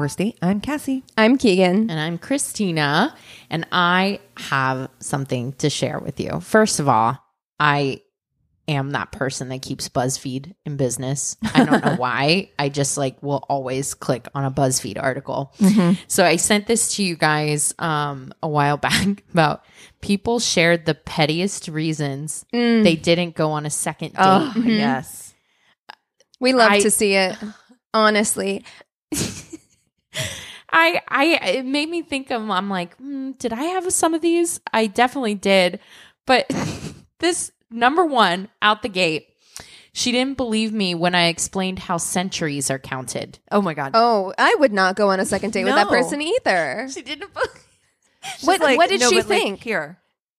Horse Date. I'm Cassie. I'm Keegan. And I'm Christina. And I have something to share with you. First of all, I am that person that keeps BuzzFeed in business. I don't know why. I just will always click on a BuzzFeed article. Mm-hmm. So I sent this to you guys a while back about people shared the pettiest reasons they didn't go on a second date. Oh, yes. We love to see it. Honestly. It made me think of, I'm like, did I have some of these? I definitely did. But this number one out the gate, she didn't believe me when I explained how centuries are counted. Oh my God. Oh, I would not go on a second date with that person either. She didn't believe. What did she think? Here.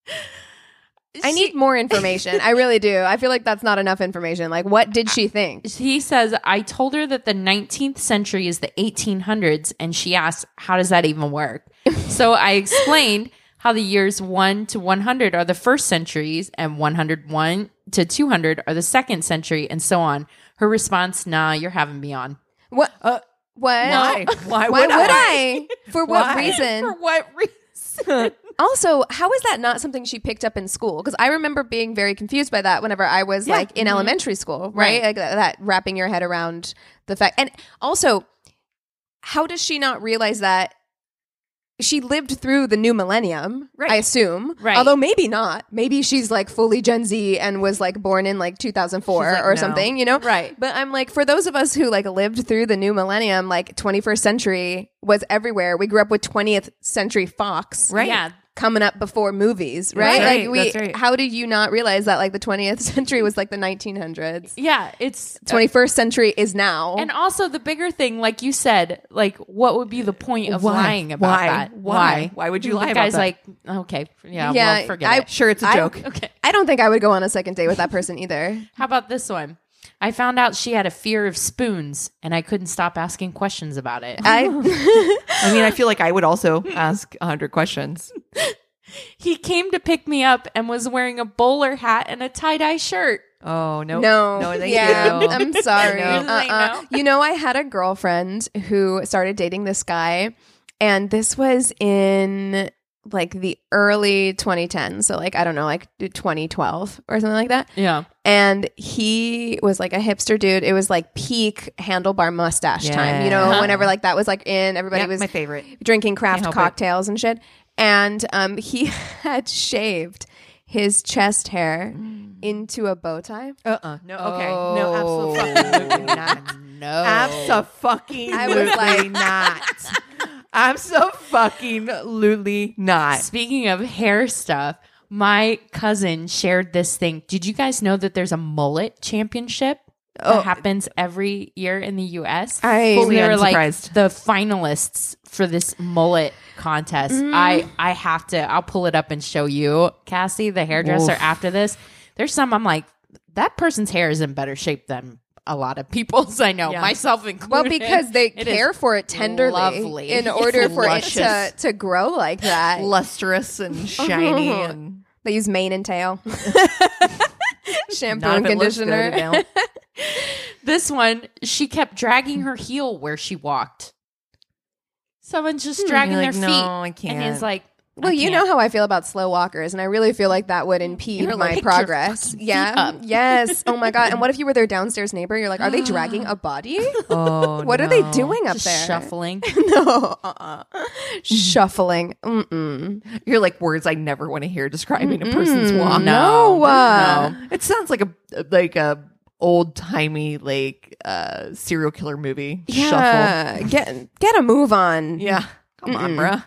I need more information. I really do. I feel like that's not enough information. What did she think? He says, I told her that the 19th century is the 1800s, and she asked, how does that even work? So I explained how the years 1 to 100 are the first centuries, and 101 to 200 are the second century, and so on. Her response, nah, you're having me on. What? What? Why? Why would would I? For what reason? For what reason? Also, how is that not something she picked up in school? Because I remember being very confused by that whenever I was in elementary school, right? Like that wrapping your head around the fact. And also, how does she not realize that she lived through the new millennium, I assume. Right. Although maybe not. Maybe she's fully Gen Z and was born in 2004 or something, you know? Right. But I'm for those of us who lived through the new millennium, 21st century was everywhere. We grew up with 20th century Fox. Right. Yeah. Coming up before movies, right? That's right. How did you not realize that the 20th century was the 1900s? Yeah, it's 21st century is now. And also the bigger thing, like you said, what would be the point of lying about that? Why would you lie about guy's that? Okay, well, forget it. Sure, it's a joke. Okay. I don't think I would go on a second date with that person either. How about this one? I found out she had a fear of spoons, and I couldn't stop asking questions about it. I feel like I would also ask 100 questions. He came to pick me up and was wearing a bowler hat and a tie-dye shirt. Oh, no. No, thank you. I'm sorry. No. You know, I had a girlfriend who started dating this guy, and this was in the early 2010s. So I don't know, 2012 or something like that. Yeah. And he was a hipster dude. It was peak handlebar mustache time, you know, whenever that was in, everybody was my favorite. Drinking craft cocktails and shit. And he had shaved his chest hair into a bow tie. No, okay. No, absolutely not. No. Abso-fucking-lutely I was not. Abso-fucking-lutely not. Speaking of hair stuff, my cousin shared this thing. Did you guys know that there's a mullet championship that happens every year in the U.S.? Fully They're unsurprised. the finalists for this mullet contest. I have to. I'll pull it up and show you, Cassie, the hairdresser. After this, there's some. I'm like, that person's hair is in better shape than a lot of people's. I know, myself included. Well, because they care for it tenderly, lovely. in order for Luscious. it to grow like that. Lustrous and shiny and They use mane and tail, shampoo not and if it looks good, conditioner. Adele. This one, she kept dragging her heel where she walked. Someone's just dragging You're their like, feet. no, I can't. And it's like, Well, you know how I feel about slow walkers, and I really feel like that would impede You're my like, pick progress. your fucking Yeah. feet up. Yes. Oh my God. And what if you were their downstairs neighbor? You're like, are they dragging a body? Oh, What are they doing up just there? shuffling. No. Shuffling. Mm-mm. You're like words I never want to hear describing a person's walk. No. No. It sounds like a old timey serial killer movie. Yeah. Shuffle. Get a move on. Yeah. Come on, bruh.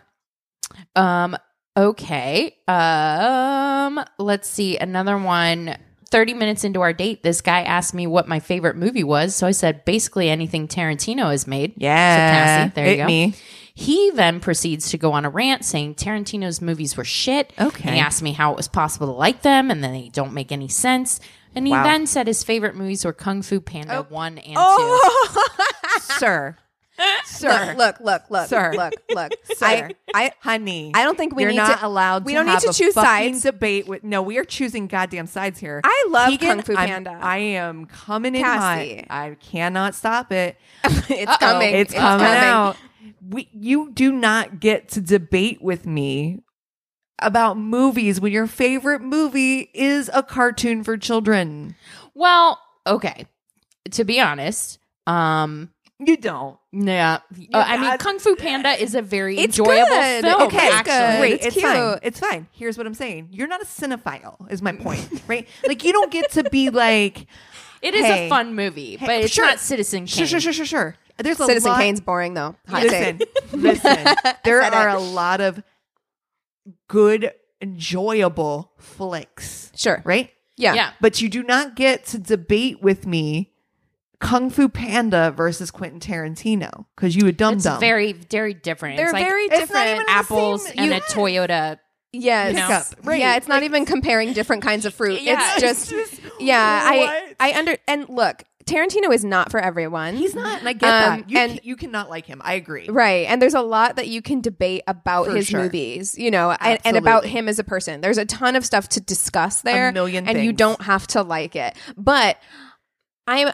Okay. Let's see. Another one. 30 minutes into our date, this guy asked me what my favorite movie was. So I said, basically anything Tarantino has made. Yeah. So Cassie, there you go. Me. He then proceeds to go on a rant saying Tarantino's movies were shit. Okay. And he asked me how it was possible to like them and then they don't make any sense. And he then said his favorite movies were Kung Fu Panda 1 and 2. Sir. Sir. Look. Sir. Look. Sir. I Honey. I don't think we you're need not to allowed we to don't have need to a choose fucking sides. debate with we are choosing goddamn sides here. I love Keegan, Kung Fu Panda. I am coming in Cassie. hot. I cannot stop it. It's coming. It's coming out. You do not get to debate with me about movies when your favorite movie is a cartoon for children. Well, okay. To be honest, You don't. yeah. I mean, Kung Fu Panda is a very It's enjoyable good. film. Okay, It's good. great. It's It's cute. fine. It's fine. Here's what I'm saying. You're not a cinephile, is my point, right? Like, you don't get to be like, It is Hey. a fun movie, but Hey, it's sure. not Citizen Kane. sure. There's a Citizen lot. Kane's boring though. Hot take. Listen. There Said are it. a lot of good, enjoyable flicks, Sure. right? Yeah. Yeah. But you do not get to debate with me Kung Fu Panda versus Quentin Tarantino because you a dum It's dum. very, very different. They're it's like very it's not different. even apples the same- and you- a Toyota. Yes. You know? Pickup, right. Yeah, it's not even comparing different kinds of fruit. Yeah, it's it's just yeah, what? and look, Tarantino is not for everyone. He's not, and I get that. and You cannot like him. I agree. right, and there's a lot that you can debate about For his sure. movies, you know, and about Absolutely. him as a person. There's a ton of stuff to discuss there, million and you things. don't have to like it. But I'm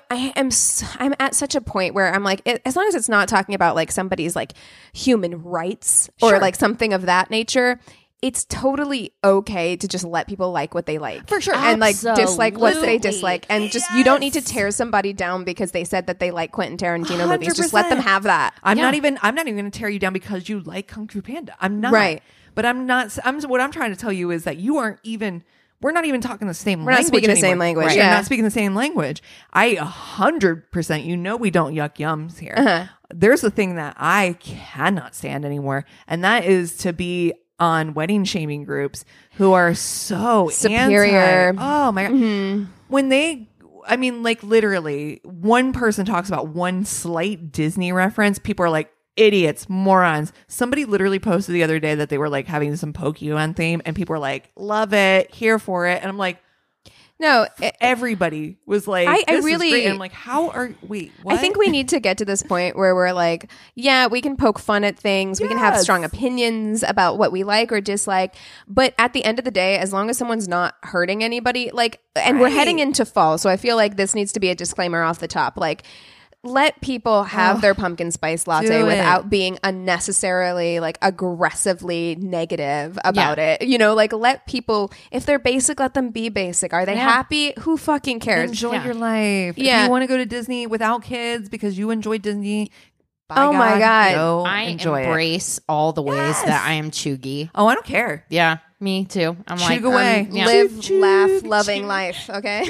at such a point where I'm like, as long as it's not talking about like somebody's like human rights or Sure. like something of that nature, it's totally okay to just let people like what they like. For sure. And like dislike what they Absolutely. dislike. And just you don't need to Yes. tear somebody down because they said that they like Quentin Tarantino movies. Just let them 100%. have that. I'm Yeah. not even going to tear you down because you like Kung Fu Panda. I'm not. Right. But I'm not. What I'm trying to tell you is that you aren't even. We're not even talking the same We're not language. speaking the same anymore. language, Right. yeah. We're not speaking the same language. I 100%. You know we don't yuck yums here. Uh-huh. There's a thing that I cannot stand anymore, and that is to be on wedding shaming groups who are so Superior. Oh my god. When they I mean, like literally, one person talks about one slight Disney reference. People are like, idiots, morons. Somebody literally posted the other day that they were like having some Pokemon theme, and people were like, love it, here for it. And I'm like, No, everybody was like, I this is really- great. And I'm like, how are wait? What? I think we need to get to this point where we're like, yeah, we can poke fun at things. We can have Yes. strong opinions about what we like or dislike. But at the end of the day, as long as someone's not hurting anybody, like, and we're Right. heading into fall. So I feel like this needs to be a disclaimer off the top. Like, let people have their pumpkin spice latte do it. without being unnecessarily like aggressively negative about it. You know, like let people, if they're basic, let them be basic. Are they Yeah. happy? Who fucking cares? enjoy Yeah. your life. Yeah. If you want to go to Disney without kids because you enjoy Disney, by Oh my God. go I enjoy it. embrace all the ways Yes. that I am chuggy. Oh, I don't care. Yeah, me too. I'm like, Chug away. yeah. Live, Choo, choo, laugh, loving choo. life. Okay.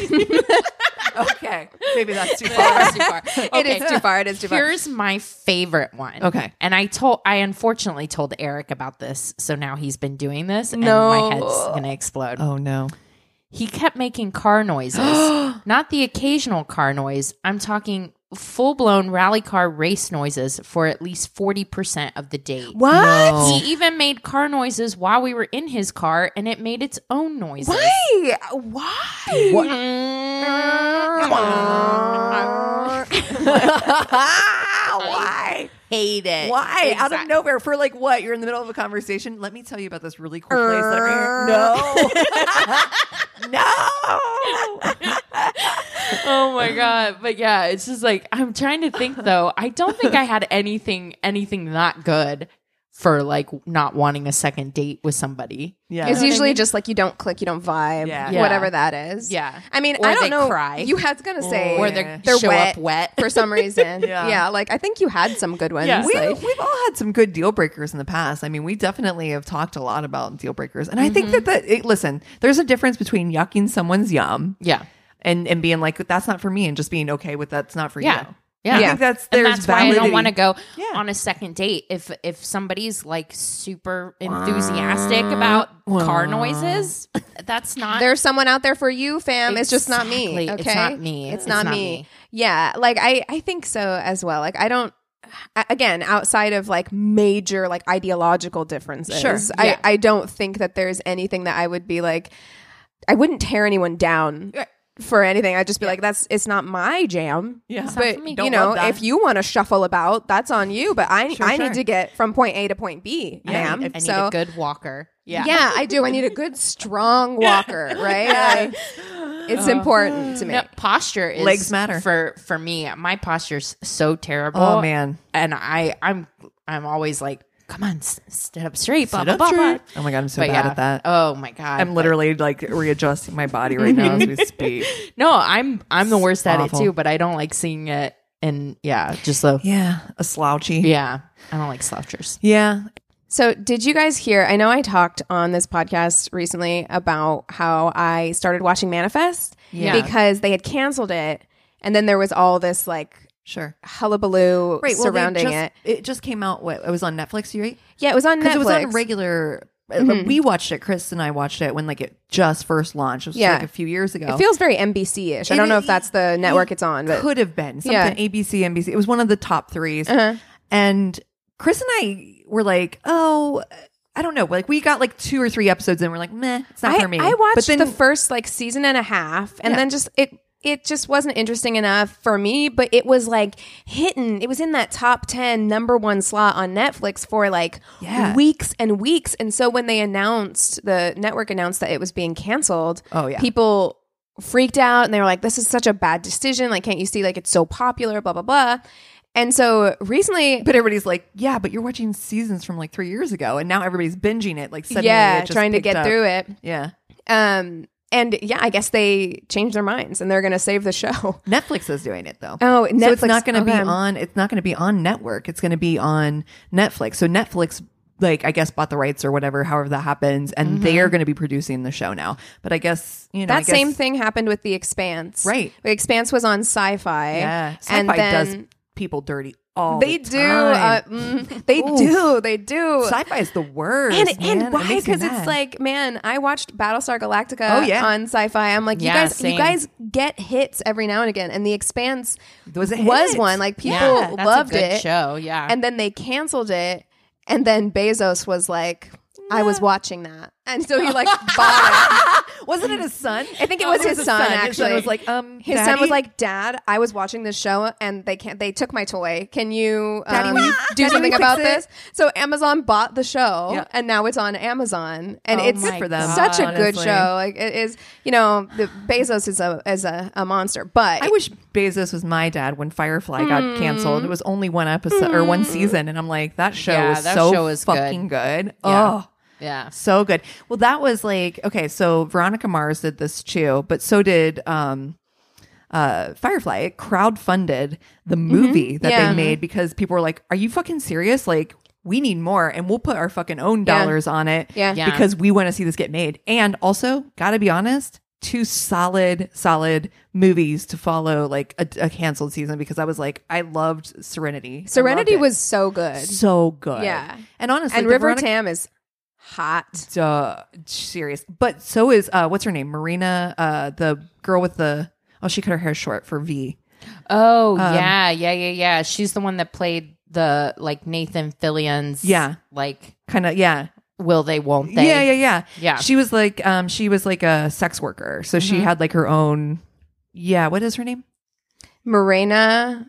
Okay, maybe that's too Oh, far. that's too far. It Okay. is too far. It is too far. Here's my favorite one. Okay. And I unfortunately told Eric about this, so now he's been doing this, and No. my head's gonna explode. Oh no. He kept making car noises, not the occasional car noise. I'm talking full-blown rally car race noises for at least 40% of the date. What? No. He even made car noises while we were in his car, and it made its own noises. Why? Why? Why? Hate it. Why? Out of Exactly. nowhere for like what? You're in the middle of a conversation. Let me tell you about this really cool place that I'm here. No. No. Oh my god. But yeah, it's just like I'm trying to think though. I don't think I had anything that good for like not wanting a second date with somebody. Yeah. It's what I usually mean? just like you don't click, you don't vibe, Yeah. whatever that is. Yeah. I mean, Or I don't they know. cry. You had gonna say Or Yeah. they show wet up wet. for some reason. Yeah. Yeah. Like I think you had some good ones. Yeah. Like, We've all had some good deal breakers in the past. I mean, we definitely have talked a lot about deal breakers. And I think listen, there's a difference between yucking someone's yum Yeah. and being like, that's not for me, and just being okay with that's not for Yeah. you. Yeah. I think that's And there's that's why I don't validity. want to go Yeah. on a second date if somebody's like super enthusiastic about car noises. That's not there's someone out there for you, fam. It's just not me. Exactly. Okay, It's not me. It's It's not not me. me. Yeah, like I think so as well. Like I don't. Again, outside of like major like ideological differences, Sure. Yeah. I don't think that there's anything that I would be like. I wouldn't tear anyone down for anything. I'd just be like, it's not my jam. Yeah. not But for me. you Don't know, love that. if you want to shuffle about, that's on you. But I Sure. need to get from point A to point B, Yeah, ma'am. I need so a good walker. Yeah. yeah, I do. I need a good strong walker, right? It's important to me. No, posture is Legs matter. for me. My posture's so terrible. Oh man. And I'm I'm always like, come on, sit up straight. Blah, Sit blah, up blah, blah. straight. Oh my God, I'm so But bad yeah. at that. Oh my God. I'm literally like readjusting my body right now as we speak. No, I'm the worst at awful. it too, but I don't like seeing it. And just so. Yeah, a slouchy. Yeah. I don't like slouchers. Yeah. So did you guys hear, I know I talked on this podcast recently about how I started watching Manifest because they had canceled it. And then there was all this like Sure. hullabaloo Right. Well, surrounding it. It just came out. What? It was on Netflix, right? Yeah, it was on Netflix. Because it was on regular. We watched it. Chris and I watched it when like it just first launched. It was like a few years ago. It feels very NBC-ish. I don't know if that's the network it's on, but could have been something ABC, NBC. It was one of the top threes. And Chris and I were like, oh, I don't know. Like we got like 2 or 3 episodes and we're like, meh, it's not for me. I watched but then, the first like season and a half, and then just it just wasn't interesting enough for me, but it was like it was in that top 10 number 1 slot on Netflix for like weeks and weeks. And so when the network announced that it was being canceled, people freaked out and they were like, this is such a bad decision. Like, can't you see, like, it's so popular, blah, blah, blah. And so recently, but everybody's like, yeah, but you're watching seasons from like 3 years ago, and now everybody's binging it. Like, suddenly it just trying to picked get up. through it. Yeah. And yeah, I guess they changed their minds and they're going to save the show. Netflix is doing it though. Oh, Netflix. So it's not going to be on. It's not going to be on network. It's going to be on Netflix. So Netflix, like, I guess bought the rights or whatever, however that happens, and they are going to be producing the show now. But I guess that same thing happened with The Expanse. Right. The Expanse was on Sci-Fi. Yeah, Sci-Fi and then does people dirty all they the do. time. They do. Sci-fi is the worst. And why? Because it's like, man, I watched Battlestar Galactica on Sci-Fi. I'm like, you guys get hits every now and again, and The Expanse was one. Like people loved it. Show, yeah. And then they canceled it, and then Bezos was like, I was watching that, and so he like bought it. Wasn't it his son? I think it was his son. Actually, his son was like, his son was like, Dad, I was watching this show and they took my toy. Can you do something about this? So Amazon bought the show and now it's on Amazon, and it's good for them. Such a good show. Like it is, the Bezos is a monster. But I wish Bezos was my dad when Firefly got canceled. It was only one episode or one season, and I'm like, that show is fucking good. Yeah. Oh. Yeah. So good. Well, that was like, okay, so Veronica Mars did this too, but so did Firefly. It crowdfunded the movie that they made because people were like, are you fucking serious? Like, we need more, and we'll put our fucking own dollars on it because we want to see this get made. And also, gotta be honest, 2 solid movies to follow like a canceled season, because I was like, I loved Serenity. Serenity was so good. So good. Yeah. And honestly, and River Tam is hot. Serious. But so is what's her name? Marina, the girl with she cut her hair short for V. Oh, yeah. She's the one that played the like Nathan Fillion's like kind of will they, won't they? Yeah. She was like a sex worker. So she had like her own what is her name? Morena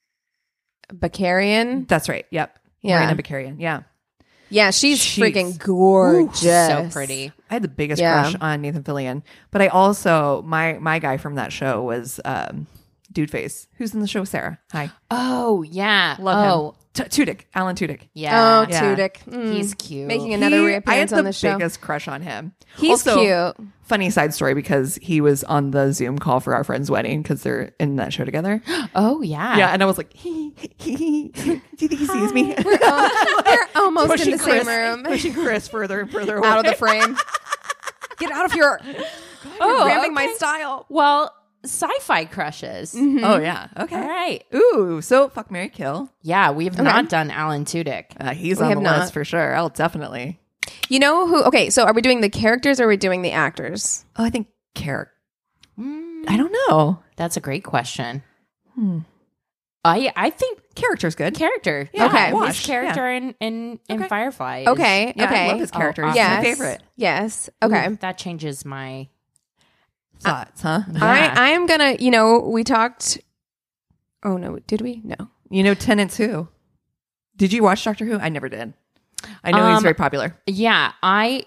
Bacarian. That's right. Yep. Yeah. Morena Bacarian. Yeah. Yeah, she's freaking gorgeous. So pretty. I had the biggest crush on Nathan Fillion. But I also, my guy from that show was Dude Face, who's in the show Sarah. Hi. Oh, yeah. Love him. Tudyk. Alan Tudyk. Yeah. Oh, Tudyk. He's cute. Making another reappearance on the show. I had the biggest crush on him. He's also, cute. Funny side story, because he was on the Zoom call for our friend's wedding because they're in that show together. Oh, yeah. Yeah, and I was like, do you think he sees me? We're almost pushing in the same room. Pushing Chris further and further away. Out of the frame. Get out of here. You're ramping my style. Well, sci-fi crushes. Mm-hmm. Oh, yeah. Okay. All right. Ooh, so fuck, marry, kill. Yeah, we have not done Alan Tudyk. He's on the list for sure. I'll definitely. You know who? Okay, so are we doing the characters or are we doing the actors? Oh, I think character. I don't know. That's a great question. I think character's good. Character. Yeah, okay. His character in Firefly. Okay. I love his character. He's my favorite. Yes. Okay. Ooh, that changes my thoughts, huh? Yeah. I am gonna. We talked. Oh no! Did we? No. Tennant who? Did you watch Doctor Who? I never did. I know he's very popular. Yeah, I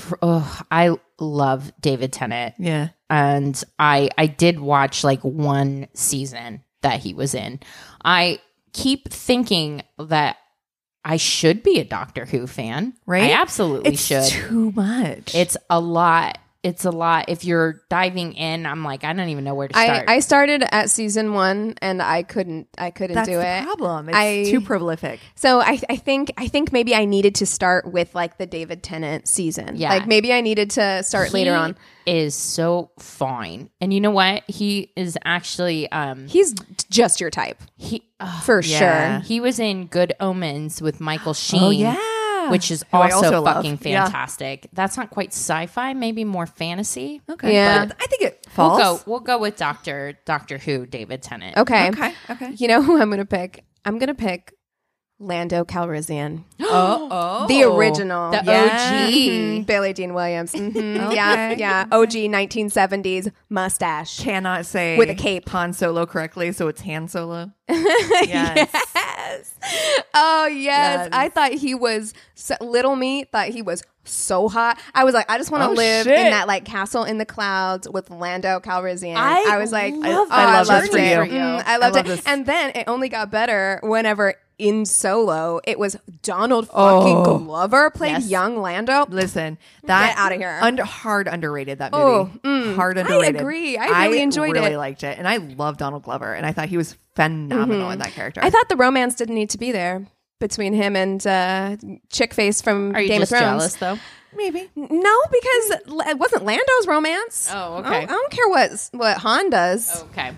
love David Tennant. Yeah, and I did watch like one season that he was in. I keep thinking that I should be a Doctor Who fan. Right? I absolutely It's should. too much. It's a lot. It's a lot. If you're diving in, I'm like, I don't even know where to start. I started at season 1 and I couldn't That's do the it. problem. It's too prolific. So I think maybe I needed to start with like the David Tennant season. Yeah. Like maybe I needed to start later on. Is so fine. And you know what? He is actually He's just your type. For yeah. sure. he was in Good Omens with Michael Sheen. Oh, yeah. Which is Who I also love. fucking Yeah. fantastic. That's not quite sci-fi, maybe more fantasy. Okay. Yeah. But I think it falls. We'll go with Doctor Who, David Tennant. Okay. Okay. You know who I'm going to pick? I'm going to pick Lando Calrissian. Oh. The original. The Yeah. OG. Mhm. Billie Dean Williams. Mhm. Yeah. OG 1970s mustache. Cannot say With a cape. Han Solo correctly, so it's Han Solo. Yes. Yes. Oh, yes. Yes. I thought he was, Little Me thought he was so hot. I was like, I just want to Oh, live shit. in that like castle in the clouds with Lando Calrissian. I was like, love I love loved this for it. you. I loved love it. this. And then it only got better whenever in Solo, it was Donald fucking Glover played Yes. young Lando. Listen, that Get outta here. Hard underrated that Oh, movie. Hard underrated. agree. I really enjoyed really it. liked it, and I love Donald Glover, and I thought he was phenomenal in that character. I thought the romance didn't need to be there between him and chick face from Are you Game just of Thrones. jealous though? maybe. No, because it wasn't Lando's romance. Oh, okay. I don't care what Han does. Okay.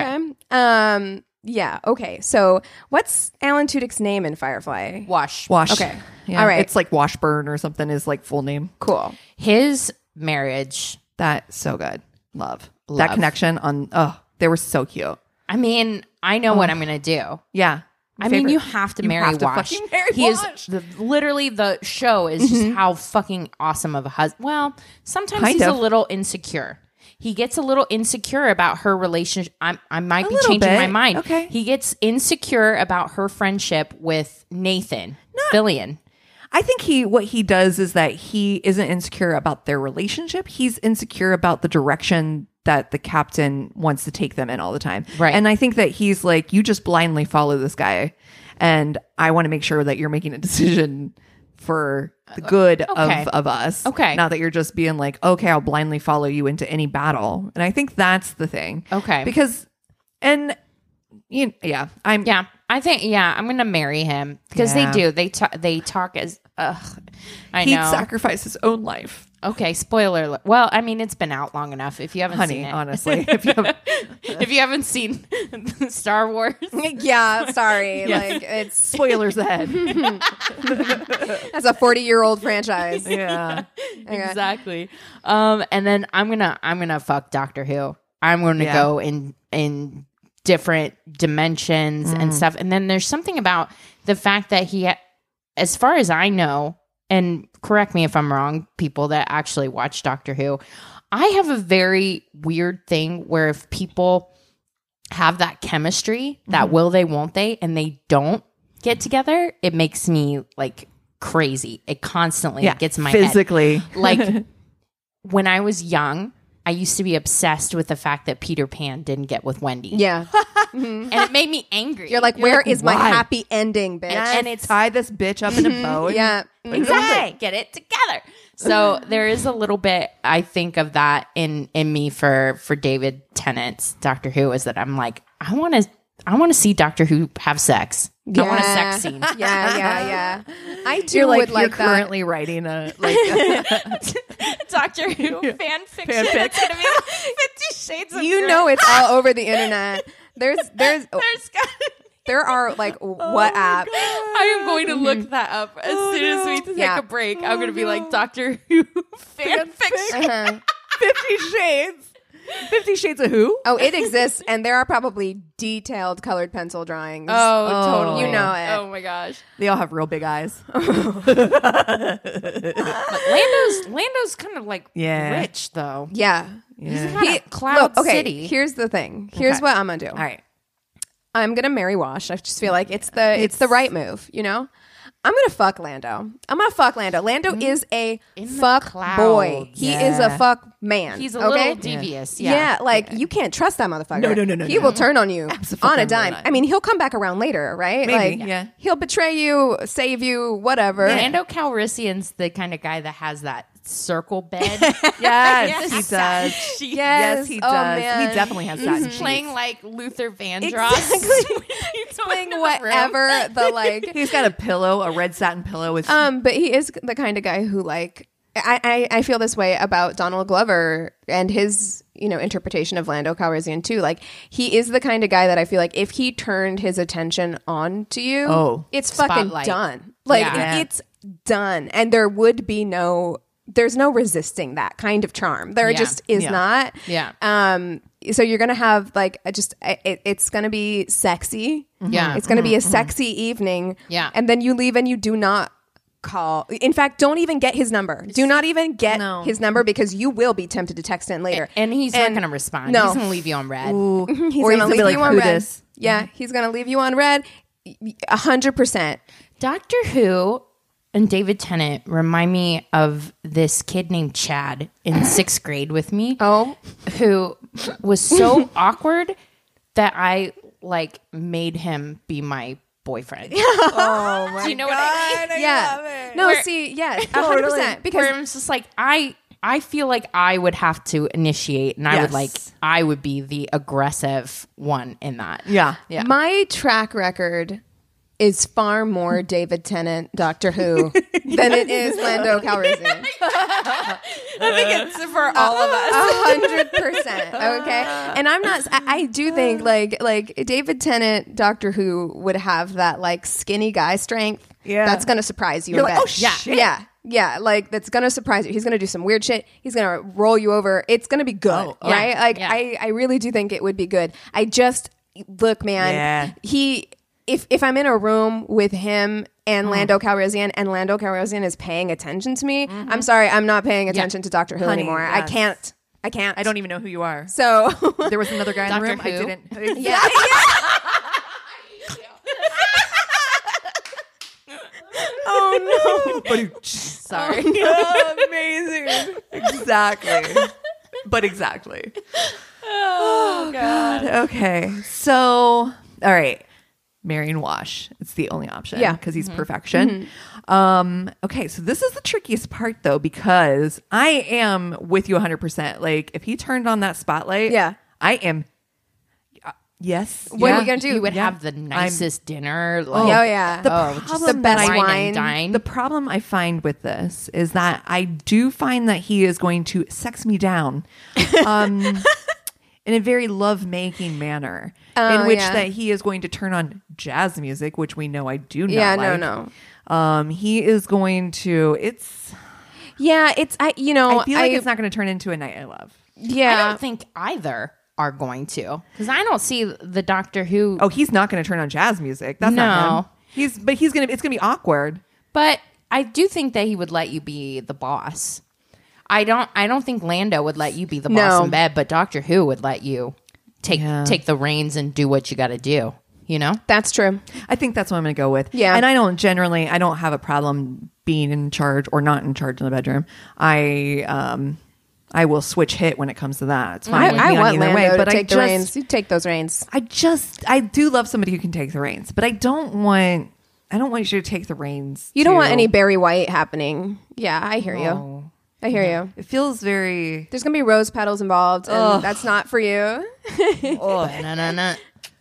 Yeah. Okay. So, what's Alan Tudyk's name in Firefly? Wash. Okay. Yeah, All right. It's like Washburn or something is like full name. Cool. His marriage. That's so good. Love. Love. That connection on. Oh, they were so cute. I mean, I know what I'm gonna do. Yeah. I mean, you have to marry have to Wash. fucking marry He Wash. is literally the show is just how fucking awesome of a husband. Well, sometimes Kind he's of. a little insecure. He gets a little insecure about her relationship. I might be little changing bit. my mind. Okay. He gets insecure about her friendship with Nathan Fillion. I think what he does is that he isn't insecure about their relationship. He's insecure about the direction that the captain wants to take them in all the time. Right. And I think that he's like, you just blindly follow this guy. And I want to make sure that you're making a decision for the good Okay. of us. Okay. Not that you're just being like, okay, I'll blindly follow you into any battle. And I think that's the thing. Okay. Because, and yeah, I'm, Yeah, I think I'm gonna marry him because Yeah. they do. They talk as I he'd know. sacrifice his own life. Okay, spoiler alert. Well, I mean, it's been out long enough. If you haven't Honey, seen it, honestly, if you have, if you haven't seen Star Wars, Yeah. Sorry. Yes. Like it's spoilers ahead. that's a 40-year-old franchise. Yeah. Okay. exactly. And then I'm gonna fuck Doctor Who. I'm gonna Yeah. go in different dimensions and stuff. And then there's something about the fact that as far as I know, and correct me if I'm wrong, people that actually watch Doctor Who, I have a very weird thing where if people have that chemistry, that will they, won't they, and they don't get together, it makes me like crazy. It constantly gets in my head. physically. Like when I was young, I used to be obsessed with the fact that Peter Pan didn't get with Wendy. Yeah. And it made me angry. You're like, where is my why? happy ending, bitch? And it's tie this bitch up in a bow. and- Yeah. exactly. Get it together. So there is a little bit, I think, of that in me for David Tennant's Doctor Who, is that I'm like, I want to see Doctor Who have sex. I want a sex scene. Yeah. I too You're like, would like you're that. currently writing a like Doctor Who fan fiction. Fanfic. It's gonna be like 50 Shades of You Grey. know it's all over the internet. There's There's got- there are like what app? I am going to look that up as soon as we take Yeah. a break. I'm going to be like Doctor Who fan fiction. Uh-huh. 50 Shades. 50 Shades of who? Oh, it exists, and there are probably detailed colored pencil drawings. Oh, totally. You know it. Oh my gosh. They all have real big eyes. Lando's kind of like Yeah. rich though. Yeah. Yeah. Kind of Cloud Look, okay, City. here's the thing. Here's Okay. what I'm gonna do. All right. I'm gonna marry Wash. I just feel like it's the right move, you know? I'm gonna fuck Lando. Lando is a In the fuck clouds. boy. He is a Yeah. fuck man. He's a okay? little devious. Yeah, like you can't trust that motherfucker. No, He will turn on you on a Absolutely dime. not. I mean, he'll come back around later, right? Maybe, like, yeah. He'll betray you, save you, whatever. Lando Calrissian's the kind of guy that has that circle bed. Yes, he does. She- Yes, he Oh, does. man. He definitely has that. in He's playing Sheets. like Luther Vandross. Exactly. He's Playing whatever the like. He's got a pillow, a red satin pillow with. But he is the kind of guy who like I feel this way about Donald Glover and his interpretation of Lando Calrissian too. Like he is the kind of guy that I feel like if he turned his attention on to you, it's fucking Spotlight. done. Like Yeah. it's done, and there would be there's no resisting that kind of charm. There Yeah. just is Yeah. not. Yeah. So you're gonna have like it's gonna be sexy. Yeah. It's gonna be a sexy evening. Yeah. And then you leave and you do not call. In fact, don't even get his number. Do not even get his number because you will be tempted to text in later. And he's not going to respond. No. He's going to leave you on red. He's Or gonna he's gonna leave be like, you on "Who red. dis?" Yeah, he's gonna leave you on red. 100%. Doctor Who and David Tennant remind me of this kid named Chad in sixth grade with me. Oh. Who was so awkward that I like made him be my boyfriend. Oh my Do you know what I mean? Yeah. No, Where- see, yes, 100%. Because Where I'm just like I feel like I would have to initiate, and Yes. I would be the aggressive one in that. Yeah. Yeah. my track record is far more David Tennant, Doctor Who, than it is Lando Calrissian. I think it's for all of us. 100%. Okay. And I'm not, I do think like David Tennant, Doctor Who would have that like skinny guy strength. Yeah. That's going to surprise you. You're a like, bit. "Oh, shit." Yeah. Yeah. Like that's going to surprise you. He's going to do some weird shit. He's going to roll you over. It's going to be good. Oh, right. yeah, Like yeah. I really do think it would be good. I just, look, man, Yeah. if I'm in a room with him and Lando Calrissian and Lando Calrissian is paying attention to me, I'm sorry, I'm not paying attention to Doctor Who Honey, anymore. yes. I can't. I don't even know who you are. So There was another guy in the Doctor room. I Who? didn't. yeah. Oh no. Sorry. Amazing. Exactly. But exactly. Oh God. Okay. So, all right. Marion Wash. It's the only option. Yeah. Because he's perfection. Okay. So this is the trickiest part though, because I am with you 100%. Like if he turned on that spotlight, Yeah. I am. Yes. What are yeah. we gonna do? You would Yeah. have the nicest dinner. Oh, Like, yeah. The just the best wine wine. and dine. The problem I find with this is that I do find that he is going to sex me down in a very love-making manner, in which yeah. that he is going to turn on jazz music, which we know I do not Yeah, like. no. He is going to. Yeah, it's I feel like it's not going to turn into a night I love. Yeah. I don't think either are going to, because I don't see the Doctor Who. Oh, he's not going to turn on jazz music. That's not him. He's gonna. It's gonna be awkward. But I do think that he would let you be the boss. I don't think Lando would let you be the boss No. in bed, but Doctor Who would let you take the reins and do what you got to do. You know? That's true. I think that's what I'm going to go with. Yeah. And I don't have a problem being in charge or not in charge in the bedroom. I will switch hit when it comes to that. It's fine. with I me on want either Lando way, to take the reins. You take those reins. I do love somebody who can take the reins, but I don't want you to take the reins. You don't want to- any Barry White happening. Yeah, I hear you. No. I hear you. It feels very. There's gonna be rose petals involved, and that's not for you. No.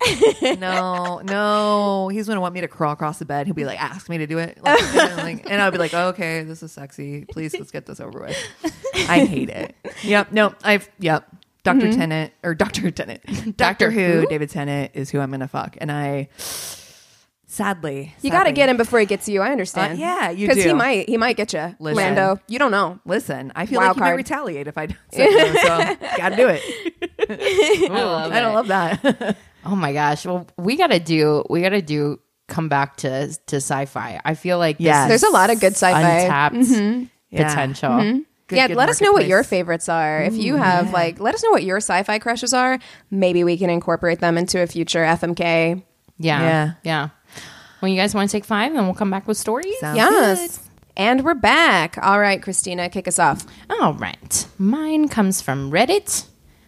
No. He's gonna want me to crawl across the bed. He'll be like, ask me to do it, and I'll be like, oh, okay, this is sexy. Please, let's get this over with. I hate it. Yep. No. Doctor Tennant or Doctor Tennant, Doctor Who. David Tennant is who I'm gonna fuck, and I. Sadly, You got to get him before he gets you. I understand. Yeah, you because do. he might get you, Listen. Lando. You don't know. Listen, I feel Wild like he might card. retaliate if I don't say no, so gotta do it. I don't love that. Oh my gosh. Well, we gotta do come back to sci-fi. I feel like this Yes. is There's a lot of good sci-fi. untapped Yeah. potential. Yeah, good let us know what marketplace. your favorites are. If you have let us know what your sci-fi crushes are. Maybe we can incorporate them into a future FMK. Yeah. Yeah. Yeah. Well, you guys want to take 5 and we'll come back with stories? Sounds Yes. And we're back. All right, Christina, kick us off. All right. Mine comes from Reddit.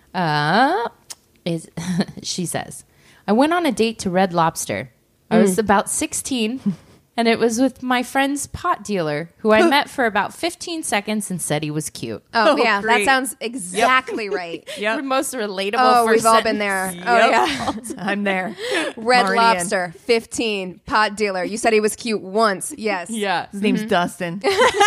She says, I went on a date to Red Lobster. I was about 16, and it was with my friend's pot dealer, who I met for about 15 seconds and said he was cute. Oh, yeah. great. That sounds exactly right. The most relatable Oh, first we've all been sentence. there. Oh, yeah. I'm there. Red Already Lobster, 15, pot dealer. You said he was cute once. Yes. Yeah. His name's Dustin.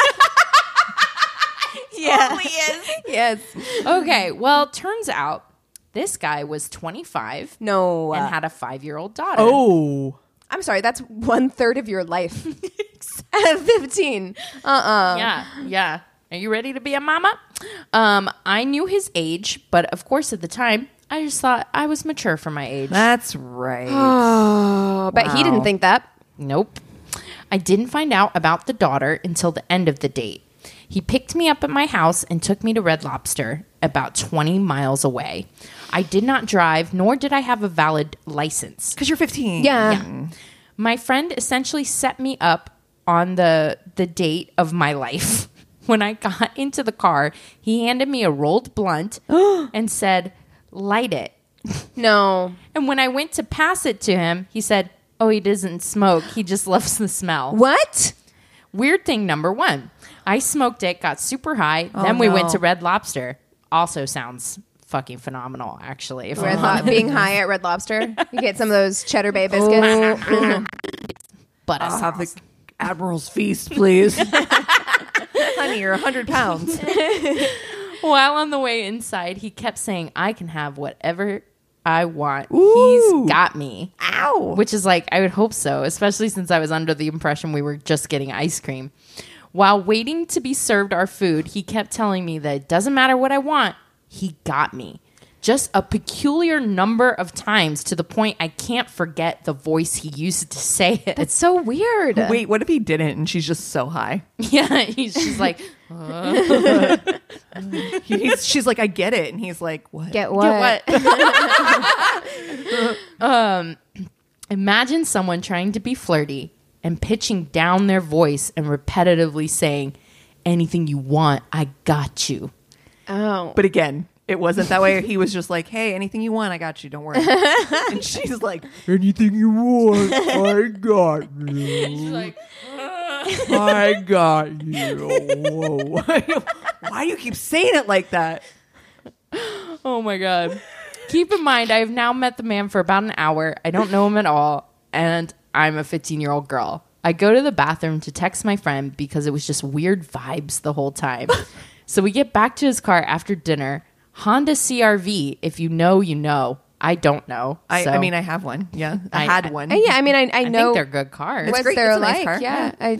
Yeah. Yes. Okay. Well, turns out this guy was 25 No. and had a 5-year-old daughter. Oh. I'm sorry. That's 1/3 of your life. At 15. Yeah. Are you ready to be a mama? I knew his age, but of course at the time, I just thought I was mature for my age. That's right. Oh, but he didn't think that. Nope. I didn't find out about the daughter until the end of the date. He picked me up at my house and took me to Red Lobster, about 20 miles away. I did not drive, nor did I have a valid license. Because you're 15. Yeah. My friend essentially set me up on the date of my life. When I got into the car, he handed me a rolled blunt and said, light it. No. And when I went to pass it to him, he said, oh, he doesn't smoke. He just loves the smell. What? Weird thing number 1. I smoked it, got super high. Then we went to Red Lobster. Also sounds fucking phenomenal, actually. If I'm Being high at Red Lobster. You get some of those Cheddar Bay biscuits. but I'll have the Admiral's Feast, please. Honey, you're 100 pounds. While on the way inside, he kept saying, I can have whatever I want. Ooh. He's got me. Ow. Which is like, I would hope so, especially since I was under the impression we were just getting ice cream. While waiting to be served our food, he kept telling me that it doesn't matter what I want, he got me. Just a peculiar number of times to the point I can't forget the voice he used to say it. That's so weird. Wait, what if he didn't and she's just so high? Yeah, she's like, She's like, I get it. And he's like, what? Get what? Imagine someone trying to be flirty and pitching down their voice and repetitively saying, anything you want, I got you. Oh. But again, it wasn't that way. He was just like, hey, anything you want, I got you. Don't worry. And she's like, anything you want, I got you. She's like, I got you. Whoa. Why do you keep saying it like that? oh my God. Keep in mind, I have now met the man for about an hour. I don't know him at all. And I'm a 15-year-old girl. I go to the bathroom to text my friend because it was just weird vibes the whole time. So we get back to his car after dinner. Honda CRV. If you know, you know. I don't know. I mean, I have one. Yeah. I had one. Yeah, I mean, I I know think they're good cars. what great. they're It's a nice like. car. Yeah.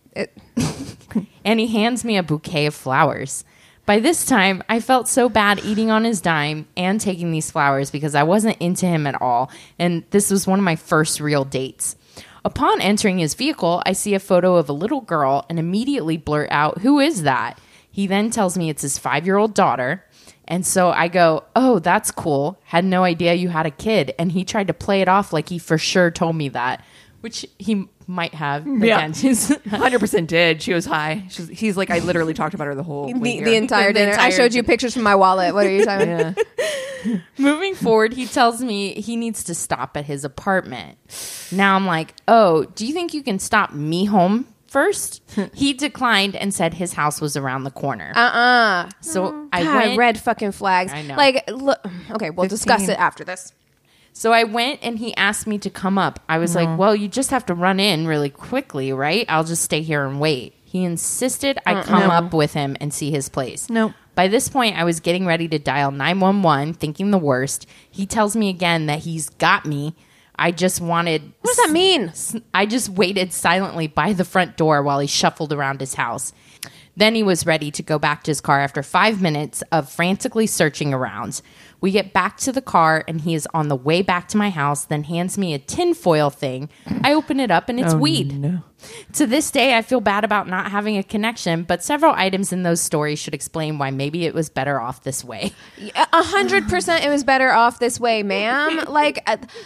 And he hands me a bouquet of flowers. By this time, I felt so bad eating on his dime and taking these flowers because I wasn't into him at all. And this was one of my first real dates. Upon entering his vehicle, I see a photo of a little girl and immediately blurt out, who is that? He then tells me it's his 5-year-old daughter. And so I go, oh, that's cool. Had no idea you had a kid. And he tried to play it off like he for sure told me that, which he might have. Yeah. Again, he's 100% did. She was high. He's like, I literally talked about her the whole way the here. entire dinner. I showed you pictures from my wallet. What are you talking about? Yeah. Moving forward, he tells me he needs to stop at his apartment. Now I'm like, oh, do you think you can stop me home first? He declined and said his house was around the corner. So I God, went. red fucking flags. I know. Like, look. Okay, we'll discuss 15. it after this. So I went and he asked me to come up. I was like, well, you just have to run in really quickly, right? I'll just stay here and wait. He insisted I come up with him and see his place. Nope. By this point, I was getting ready to dial 911, thinking the worst. He tells me again that he's got me. I just wanted... What does that mean? I just waited silently by the front door while he shuffled around his house. Then he was ready to go back to his car after 5 minutes of frantically searching around. We get back to the car and he is on the way back to my house, then hands me a tinfoil thing. I open it up and it's weed. No. To this day, I feel bad about not having a connection, but several items in those stories should explain why maybe it was better off this way. 100% it was better off this way, ma'am. Like,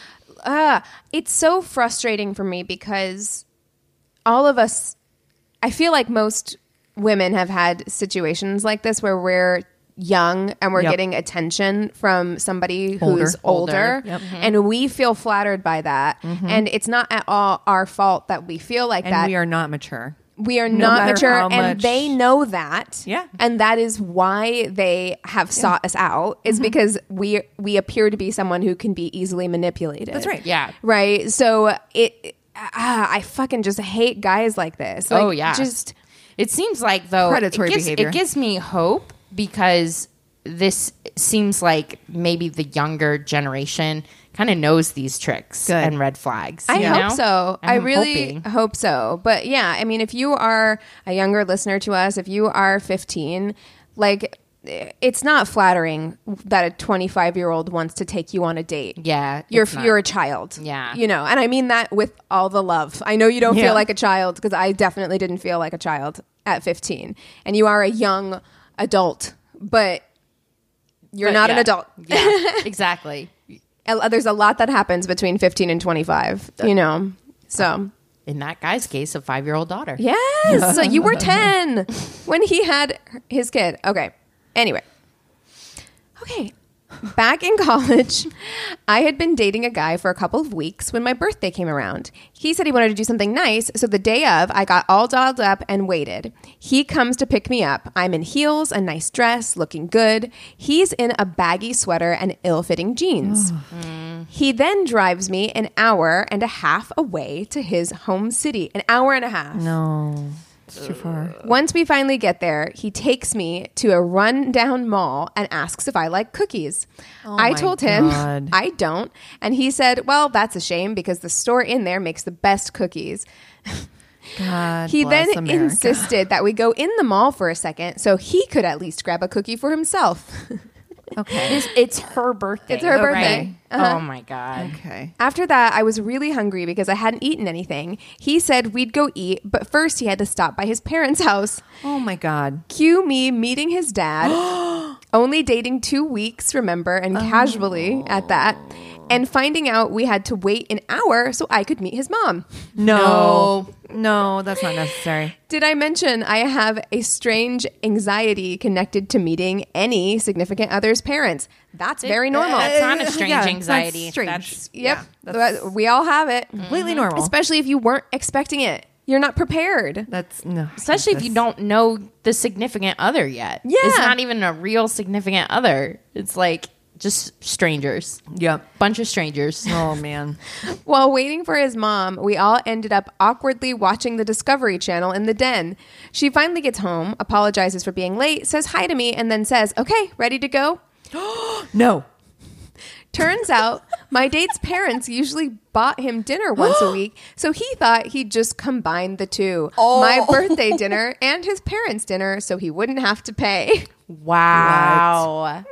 it's so frustrating for me because all of us, I feel like most women have had situations like this where we're young and we're getting attention from somebody who's older. And we feel flattered by that. And it's not at all our fault that we feel like And that. we are not mature. We are No not matter mature, how and much- they know that. Yeah. And that is why they have sought us out, is because we appear to be someone who can be easily manipulated. That's right. Yeah. Right. So I fucking just hate guys like this. Like, Oh, yeah. Just It seems like, though, Predatory it gives, behavior. It gives me hope because this seems like maybe the younger generation kind of knows these tricks Good. and red flags. I you hope know? so. I I'm really hoping. hope so. But yeah, I mean, if you are a younger listener to us, if you are 15, like, it's not flattering that a 25-year-old wants to take you on a date. Yeah, You're it's not. a child. Yeah. You know, and I mean that with all the love. I know you don't Yeah. feel like a child, because I definitely didn't feel like a child at 15. And you are a young adult, but you're But not an yeah. adult. Yeah, exactly. There's a lot that happens between 15 and 25, you know. So, In that guy's case, a 5-year-old daughter. yes. So you were 10 when he had his kid. Okay. Anyway. Okay. Back in college, I had been dating a guy for a couple of weeks when my birthday came around. He said he wanted to do something nice, so the day of, I got all dolled up and waited. He comes to pick me up. I'm in heels, a nice dress, looking good. He's in a baggy sweater and ill-fitting jeans. He then drives me an hour and a half away to his home city. An hour and a half. No, it's too far. Once we finally get there, he takes me to a rundown mall and asks if I like cookies. I my told him God. I don't. And he said, well, that's a shame because the store in there makes the best cookies. God He bless then America. insisted that we go in the mall for a second so he could at least grab a cookie for himself. Okay. It's her birthday. It's her birthday. Right? Uh-huh. Oh, my God. Okay. After that, I was really hungry because I hadn't eaten anything. He said we'd go eat, but first he had to stop by his parents' house. Oh my God. Cue me meeting his dad, only dating 2 weeks, remember, and casually at that, and finding out we had to wait an hour so I could meet his mom. No, that's not necessary. Did I mention I have a strange anxiety connected to meeting any significant other's parents? That's very normal. That's not a strange Yeah, anxiety. that's strange. That's Yep. that's- We all have it. Completely normal. Especially if you weren't expecting it. You're not prepared. That's no. especially if you don't know the significant other yet. Yeah. It's not even a real significant other. It's like just strangers. Yep. Bunch of strangers. Oh man. While waiting for his mom, we all ended up awkwardly watching the Discovery Channel in the den. She finally gets home, apologizes for being late, says hi to me, and then says, okay, ready to go? No. Turns out my date's parents usually bought him dinner once a week, so he thought he'd just combine the two. My birthday dinner and his parents' dinner, so he wouldn't have to pay. Wow.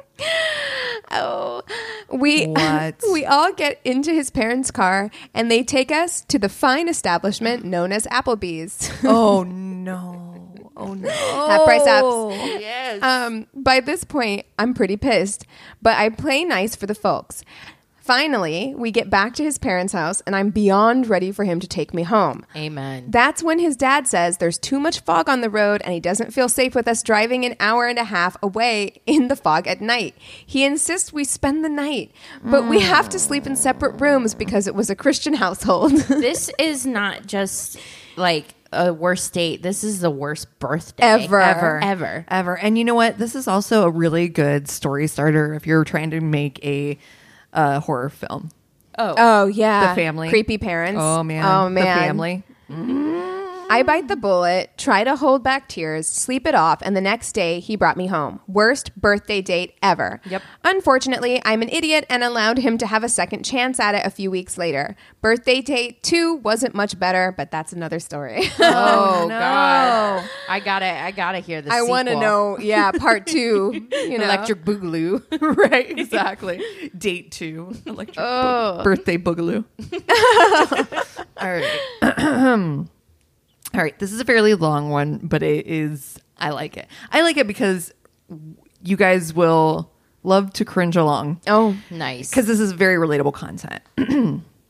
Oh, we What? we all get into his parents' car and they take us to the fine establishment known as Applebee's. Oh no. Oh no. Half price apps. Yes. By this point, I'm pretty pissed, but I play nice for the folks. Finally, we get back to his parents' house and I'm beyond ready for him to take me home. Amen. That's when his dad says there's too much fog on the road and he doesn't feel safe with us driving an hour and a half away in the fog at night. He insists we spend the night, but we have to sleep in separate rooms because it was a Christian household. This is not just like a worst date. This is the worst birthday Ever. Ever. And you know what? This is also a really good story starter if you're trying to make a horror film. Oh, yeah. The family. Creepy parents. Oh man. Oh, man. The family. I bite the bullet, try to hold back tears, sleep it off, and the next day he brought me home. Worst birthday date ever. Yep. Unfortunately, I'm an idiot and allowed him to have a second chance at it a few weeks later. Birthday date 2 wasn't much better, but that's another story. Oh no. God. I gotta hear this. I want to know, part 2, you know. Electric Boogaloo. Right, exactly. Date 2. Electric birthday boogaloo. All right. All right. This is a fairly long one, but I like it. I like it because you guys will love to cringe along Oh, Nice. because this is very relatable content.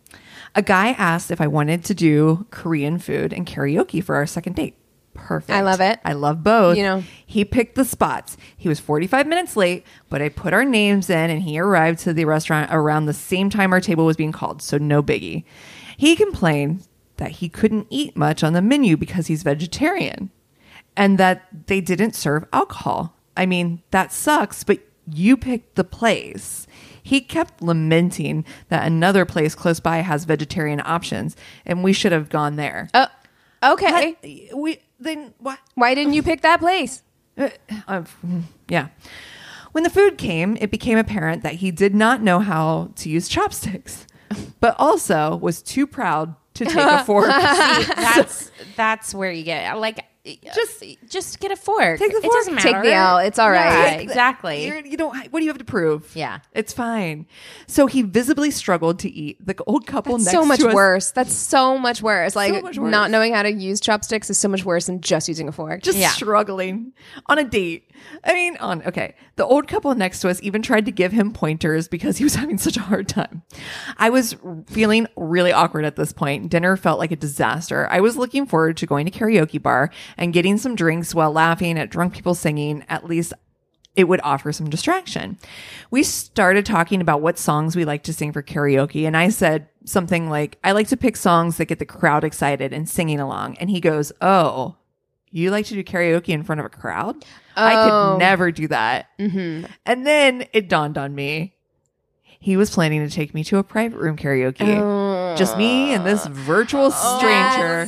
A guy asked if I wanted to do Korean food and karaoke for our second date. Perfect. I love it. I love both. You know. He picked the spots. He was 45 minutes late, but I put our names in and he arrived to the restaurant around the same time our table was being called, so no biggie. He complained that he couldn't eat much on the menu because he's vegetarian and that they didn't serve alcohol. I mean, that sucks, but you picked the place. He kept lamenting that another place close by has vegetarian options and we should have gone there. Okay. Then what? Why didn't you pick that place? Yeah. When the food came, it became apparent that he did not know how to use chopsticks, but also was too proud to take a fork. That's where you get like just get a fork. Take the fork. It doesn't matter. Take the L. It's all right. Yeah, exactly. You don't. What do you have to prove? Yeah. It's fine. So he visibly struggled to eat. The old couple That's next so much to us. worse. That's so much worse. Like much worse. not knowing how to use chopsticks is so much worse than just using a fork. Just struggling on a date. I mean, okay. The old couple next to us even tried to give him pointers because he was having such a hard time. I was feeling really awkward at this point. Dinner felt like a disaster. I was looking forward to going to karaoke bar and getting some drinks while laughing at drunk people singing. At least it would offer some distraction. We started talking about what songs we like to sing for karaoke. And I said something like, I like to pick songs that get the crowd excited and singing along. And he goes, oh, you like to do karaoke in front of a crowd? I could never do that. Mm-hmm. And then it dawned on me. He was planning to take me to a private room karaoke. Just me and this virtual stranger.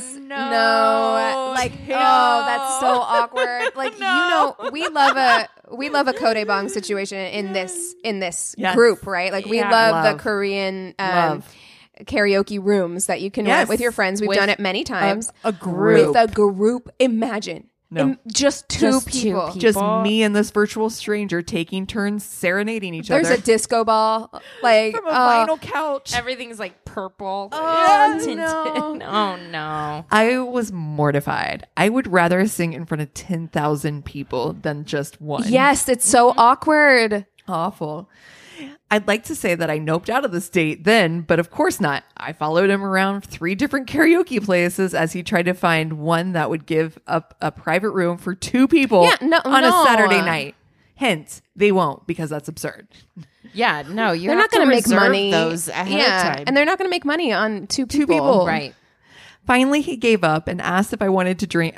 No. Like, that's so awkward. Like, we love a Kodae Bong situation in this Yes. group, right? Like, we Yeah. love the Love. Korean karaoke rooms that you can rent with your friends. We've done it many times. A group. With a group. Imagine. No. Just two people. Just me and this virtual stranger taking turns serenading each There's other. a disco ball. Like, from a vinyl couch. Everything's like purple. Oh, no. Oh no. I was mortified. I would rather sing in front of 10,000 people than just one. yes, it's so awkward. Awful. I'd like to say that I noped out of this date then, but of course not. I followed him around 3 different karaoke places as he tried to find one that would give up a private room for 2 people on a Saturday night. Hint, they won't because that's absurd. Yeah, no, They're not going to make money. Those ahead of time. And they're not going to make money on two people. people. Right. Finally, he gave up and asked if I wanted to drink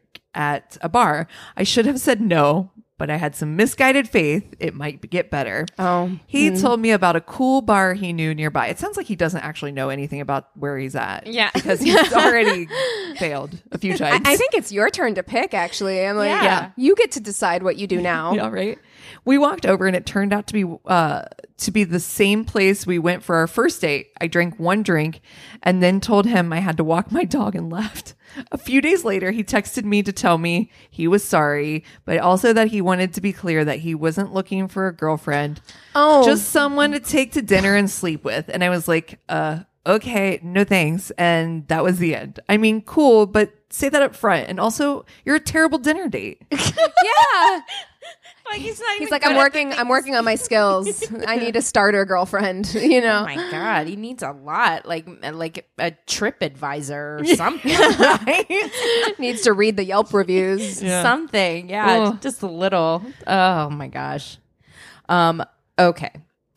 at a bar. I should have said no, but I had some misguided faith it might get better. He told me about a cool bar he knew nearby. It sounds like he doesn't actually know anything about where he's at. Yeah. Because he's already failed a few times. I think it's your turn to pick, actually. I'm like, Yeah. you get to decide what you do now. Yeah, right. We walked over and it turned out to be the same place we went for our first date. I drank 1 drink and then told him I had to walk my dog and left. A few days later, he texted me to tell me he was sorry, but also that he wanted to be clear that he wasn't looking for a girlfriend. Just someone to take to dinner and sleep with. And I was like, okay, no thanks. And that was the end. I mean, cool, but say that up front. And also, you're a terrible dinner date. Yeah. Like he's like, I'm working on my skills. I need a starter girlfriend, you know. Oh my God, he needs a lot, like a trip advisor or something. Right? Needs to read the Yelp reviews. Something, yeah, Ugh. just a little. Oh my gosh. Okay,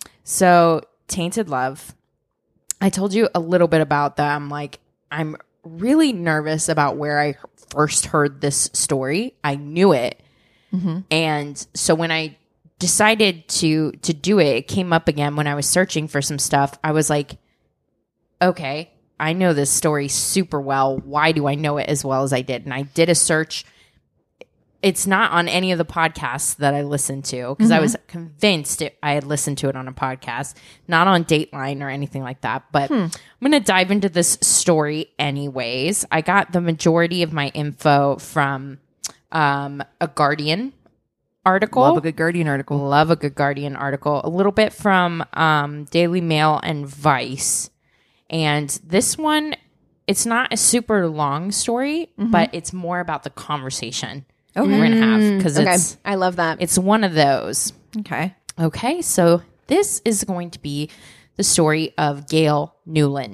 so Tainted Love. I told you a little bit about them. Like, I'm really nervous about where I first heard this story. I knew it. Mm-hmm. And so when I decided to do it, it came up again when I was searching for some stuff. I was like, okay, I know this story super well. Why do I know it as well as I did? And I did a search. It's not on any of the podcasts that I listened to because I was convinced I had listened to it on a podcast, not on Dateline or anything like that. But I'm going to dive into this story anyways. I got the majority of my info from a Guardian article. Love a good Guardian article. Love a good Guardian article. A little bit from Daily Mail and Vice. And this one, it's not a super long story, but it's more about the conversation we're going to have because I love that. it's one of those. Okay. So this is going to be the story of Gail Newland.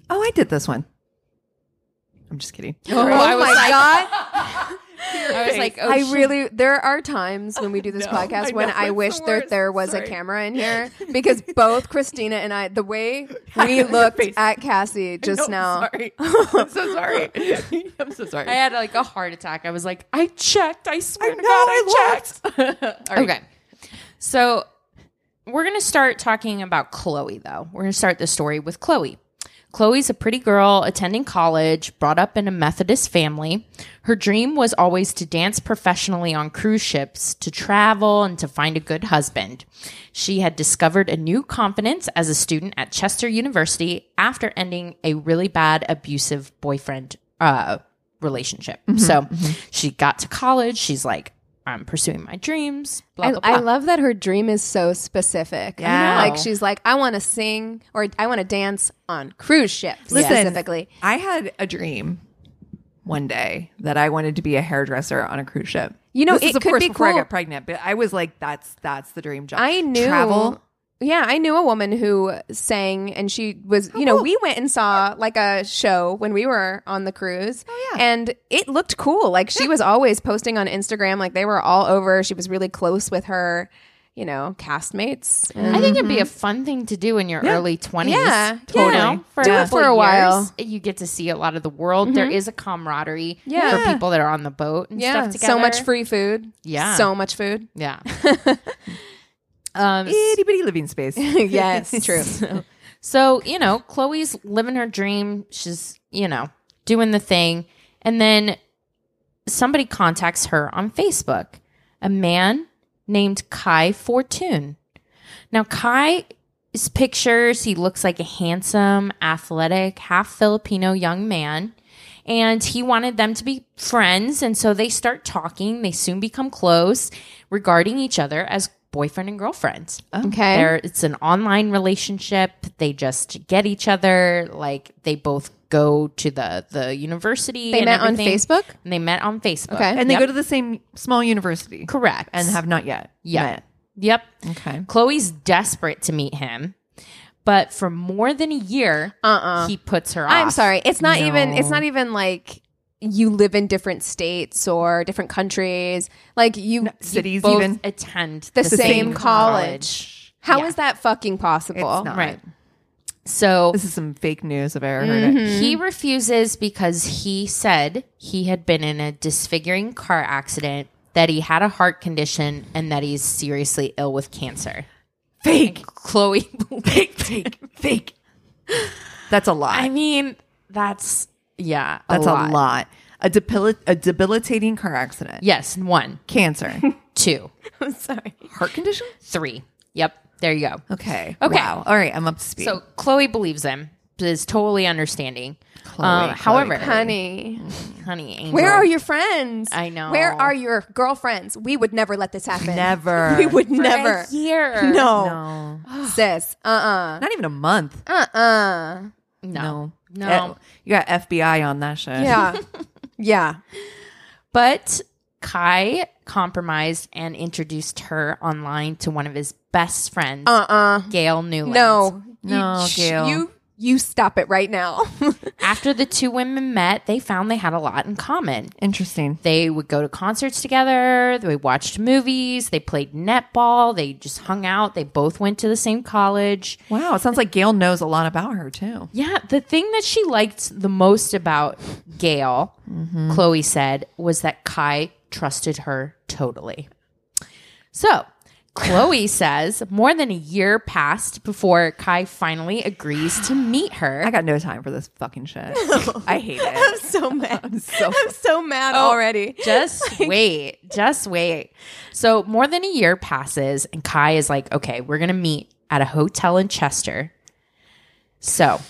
Oh, I did this one. I'm just kidding. Oh, I was my like- God. I was like, oh, I shit. really, there are times when we do this No, podcast I when know, I it's wish the that worst. there was Sorry. a camera in here because both Christina and I, the way we looked at Cassie just now. Sorry. I'm so sorry. I'm so sorry. I had like a heart attack. I was like, I checked. I swear I to know, God, I I checked. Okay. So we're going to start talking about Chloe, though. We're going to start the story with Chloe. Chloe's a pretty girl attending college, brought up in a Methodist family. Her dream was always to dance professionally on cruise ships, to travel, and to find a good husband. She had discovered a new confidence as a student at Chester University after ending a really bad abusive boyfriend relationship. So she got to college. She's like, I'm pursuing my dreams, blah, blah, blah. I love that her dream is so specific. Yeah. Like she's like, I want to sing or I want to dance on cruise ships Listen, specifically. I had a dream one day that I wanted to be a hairdresser on a cruise ship. You know, this is it of could course be before I cool. got pregnant, but I was like, that's the dream job. I knew. Travel. Yeah, I knew a woman who sang and she was, you know, cool. we went and saw like a show when we were on the cruise. Oh, yeah. And it looked cool. Like she was always posting on Instagram. Like they were all over. She was really close with her, you know, castmates. And I think it'd be a fun thing to do in your early 20s. Yeah, You know, totally. for Do a it couple for a years, while. You get to see a lot of the world. There is a camaraderie Yeah. for people that are on the boat and stuff together. so much free food. Yeah. So much food. Yeah. Itty bitty living space. Yes, true. So, you know, Chloe's living her dream. She's, you know, doing the thing. And then somebody contacts her on Facebook, a man named Kai Fortune. Now, Kai's pictures, he looks like a handsome, athletic, half Filipino young man. And he wanted them to be friends. And so they start talking. They soon become close regarding each other as boyfriend and girlfriend. Okay. It's an online relationship. They just get each other. Like they both go to the university. They and met on everything. Facebook? And they met on Facebook. Okay. And they Yep. go to the same small university. Correct. And have not yet met. Yep. Okay. Chloe's desperate to meet him, but for more than a year, he puts her off. I'm sorry. It's not No. even like you live in different states or different countries. Like you Cities Both even. attend the same college. How is Yeah. that fucking possible? It's not. Right. So This is some fake news if I ever heard it. he refuses because he said he had been in a disfiguring car accident, that he had a heart condition, and that he's seriously ill with cancer. Fake. Chloe, Fake. That's a lot. I mean, that's That's a lot. A debilitating car accident. Yes, 1, Cancer. 2, I'm sorry. Heart condition? 3. Yep, there you go. Okay. Okay. Wow. All right. I'm up to speed. So Chloe believes him, is totally understanding. Chloe, However, Honey, honey, Angel, where are your friends? I know. Where are your girlfriends? We would never let this happen. Never. We would For never. a year? No. No. Sis. Not even a month. no, No. no. You got FBI on that shit. Yeah. Yeah. But Kai compromised and introduced her online to one of his best friends, Gail Newland. No, Gail. You stop it right now. After the two women met, they found they had a lot in common. Interesting. They would go to concerts together. They watched movies. They played netball. They just hung out. They both went to the same college. Wow. It sounds like Gail knows a lot about her too. Yeah, the thing that she liked the most about Gail, Chloe said, was that Kai trusted her totally. So, Chloe says more than a year passed before Kai finally agrees to meet her. I got no time for this fucking shit. I hate it. I'm so mad. I'm so mad Oh. already. Just wait. Just wait. So more than a year passes, and Kai is like, okay, we're going to meet at a hotel in Chester. So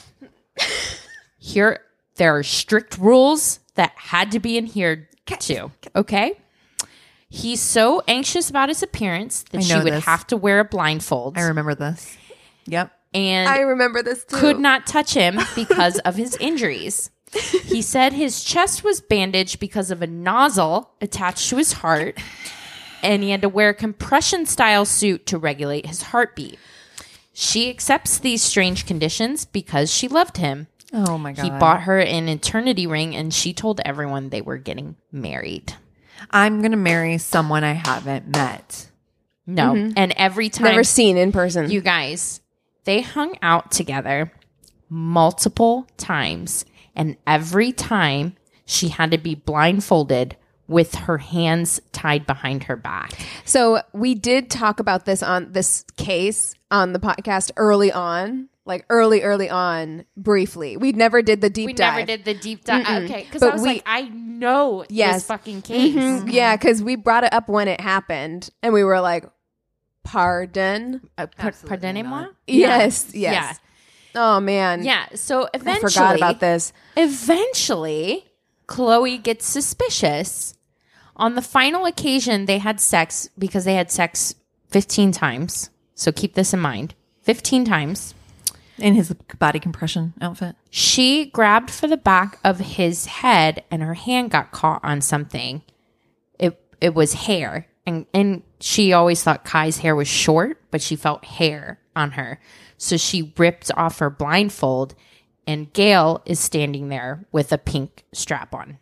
here, there are strict rules that had to be adhered to. Okay? He's so anxious about his appearance that I she know would this. have to wear a blindfold. I remember this. Yep. And I remember this too. could not touch him because of his injuries. He said his chest was bandaged because of a nozzle attached to his heart, and he had to wear a compression style suit to regulate his heartbeat. She accepts these strange conditions because she loved him. Oh my God. He bought her an eternity ring, and she told everyone they were getting married. I'm going to marry someone I haven't met. No. And every time, Never seen in person. you guys, they hung out together multiple times. And every time she had to be blindfolded with her hands tied behind her back. So we did talk about this case on the podcast early on, like early on, briefly. We never did the deep dive. We never did the deep dive. Okay, because But I was we- like, I know Yes. this fucking case. Yeah, because we brought it up when it happened, and we were like, "Pardon." Pardonnez-moi? Yes. Yeah. Oh man. Yeah. So I eventually, forgot about this. Eventually, Chloe gets suspicious. On the final occasion, they had sex because they had sex 15 times. So keep this in mind. 15 times. In his body compression outfit. She grabbed for the back of his head and her hand got caught on something. It was hair. And she always thought Kai's hair was short, but she felt hair on her. So she ripped off her blindfold, and Gail is standing there with a pink strap on.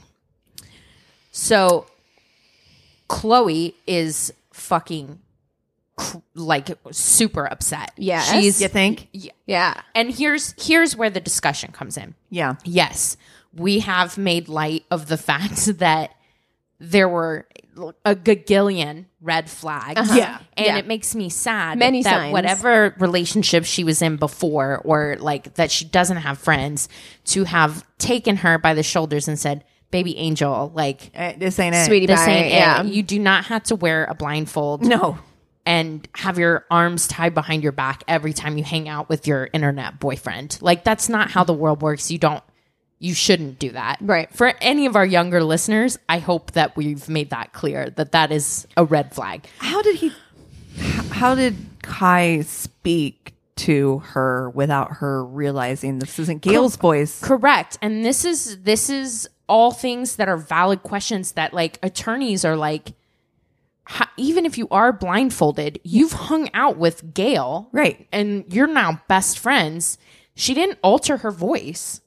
So Chloe is fucking like super upset. Yes. She's You think? Yeah. and here's where the discussion comes in. Yeah. Yes, we have made light of the fact that there were a gagillion red flags. Yeah. And Yeah. it makes me sad Many that signs. whatever relationship she was in before, or like that she doesn't have friends, to have taken her by the shoulders and said, "Baby angel, like This ain't it. Sweetie this pie. ain't Yeah. it. You do not have to wear a blindfold No. and have your arms tied behind your back every time you hang out with your internet boyfriend. Like, that's not how the world works. You shouldn't do that. Right. For any of our younger listeners, I hope that we've made that clear, that is a red flag. How did Kai speak to her without her realizing this isn't Gail's voice? Correct. And this is all things that are valid questions that, like, attorneys are like, even if you are blindfolded, you've hung out with Gail. Right. And you're now best friends. She didn't alter her voice.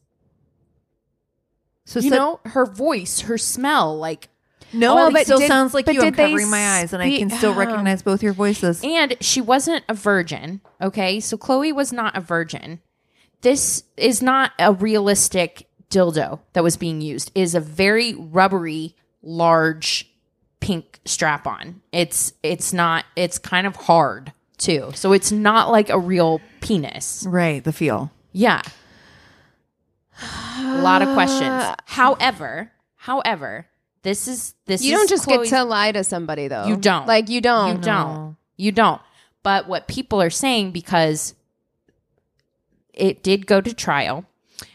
So You know, her voice, her smell, like, no, Well, it but still did- sounds like but you. I'm did they covering my eyes, and I can speak- still recognize both your voices. and she wasn't a virgin. Okay. So Chloe was not a virgin. This is not a realistic dildo that was being used. It is a very rubbery, large pink strap on. It's kind of hard too. So it's not like a real penis. Right, the feel. Yeah. A lot of questions. However, this is You don't just Chloe's- get to lie to somebody though. You don't. Like you don't. You don't. You don't. But what people are saying, because it did go to trial,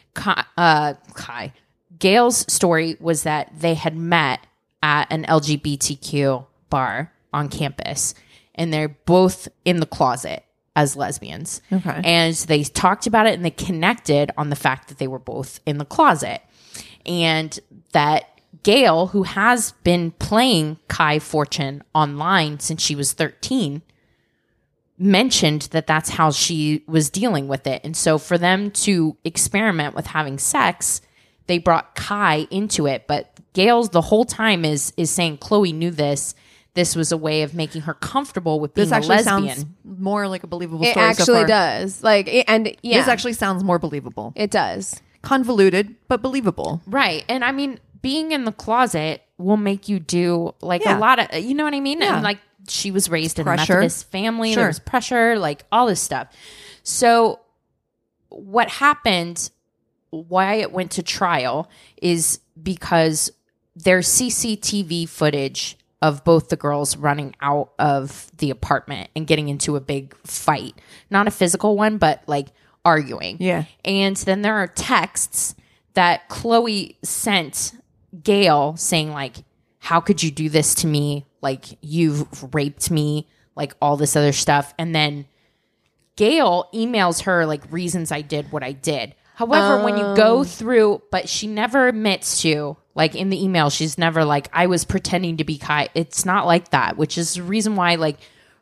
Gail's story was that they had met at an LGBTQ bar on campus, and they're both in the closet as lesbians. Okay. And they talked about it, and they connected on the fact that they were both in the closet. And that Gail, who has been playing Kai Fortune online since she was 13, mentioned that that's how she was dealing with it. And so for them to experiment with having sex, they brought Kai into it. But Gail's the whole time is saying Chloe knew this. This was a way of making her comfortable with being This a actually lesbian. sounds more like a believable It story. so actually far. does. Like and yeah. This actually sounds more believable. it does. Convoluted, but believable. Right. And I mean, being in the closet will make you do like Yeah. a lot of, you know what I mean? Yeah. And like she was raised in Pressure. a Methodist family. Sure. There was pressure, like all this stuff. So what happened, why it went to trial, is because there's CCTV footage of both the girls running out of the apartment and getting into a big fight. Not a physical one, but like arguing. Yeah. And then there are texts that Chloe sent Gail saying, like, how could you do this to me? Like, you've raped me, like all this other stuff. And then Gail emails her like reasons I did what I did. However, when you go through, but she never admits to, like in the email, she's never like, I was pretending to be Kai. It's not like that, which is the reason why like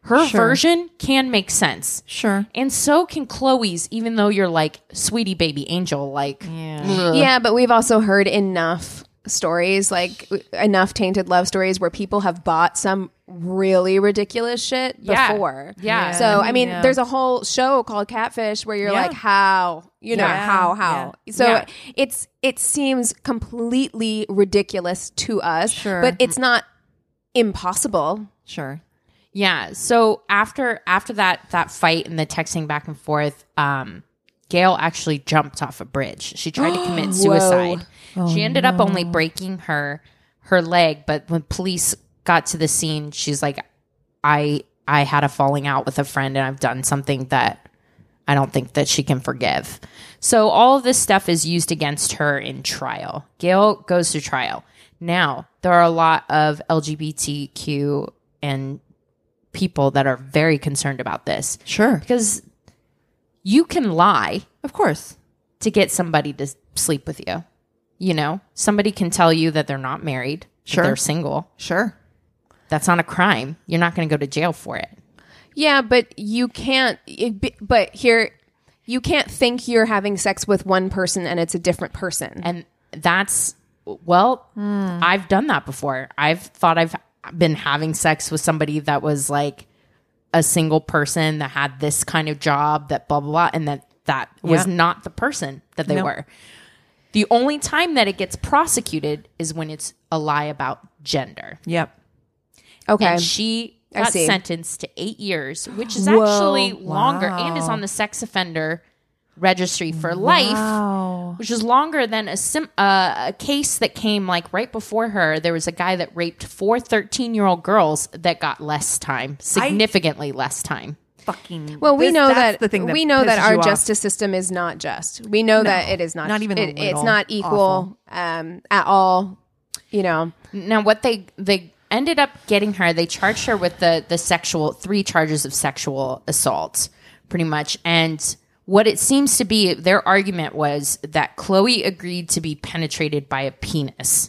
Her Sure. version can make sense. Sure. And so can Chloe's, even though you're like, sweetie baby angel, like, Yeah, but we've also heard enough stories, like enough tainted love stories where people have bought some really ridiculous shit Yeah. before. Yeah. So, I mean, Yeah. there's a whole show called Catfish where you're Yeah. like, how? You know, Yeah. how? So Yeah. it seems completely ridiculous to us, Sure. but it's not impossible. Sure. yeah. So after that fight and the texting back and forth, Gail actually jumped off a bridge. She tried to commit suicide. She ended up only breaking her leg, but when police got to the scene, she's like, I had a falling out with a friend and I've done something that I don't think that she can forgive. So all of this stuff is used against her in trial. Gail goes to trial. Now, there are a lot of LGBTQ and people that are very concerned about this Sure. because you can lie Of course. to get somebody to sleep with you. You know, somebody can tell you that they're not married, Sure. that they're single. Sure. That's not a crime. You're not going to go to jail for it. Yeah, but you can't. But here, you can't think you're having sex with one person and it's a different person. And that's, well, I've done that before. I've thought I've been having sex with somebody that was like a single person that had this kind of job, that blah, blah, blah, and that was Yeah. not the person that they No. were. The only time that it gets prosecuted is when it's a lie about gender. Yep. Okay, And she I got see. sentenced to 8 years, which is Whoa. actually longer Wow. and is on the sex offender registry for life, Wow. which is longer than a case that came like right before her. There was a guy that raped 4 13-year-old girls that got less time, significantly less time. Fucking. well, we know that's that the thing that we know that pisses our you off. justice system is not just. We know that it is not. Not even a It's little. not equal at all. You know. Now, what they ended up getting her, they charged her with the 3 charges of sexual assault, pretty much. And what it seems to be, their argument was that Chloe agreed to be penetrated by a penis,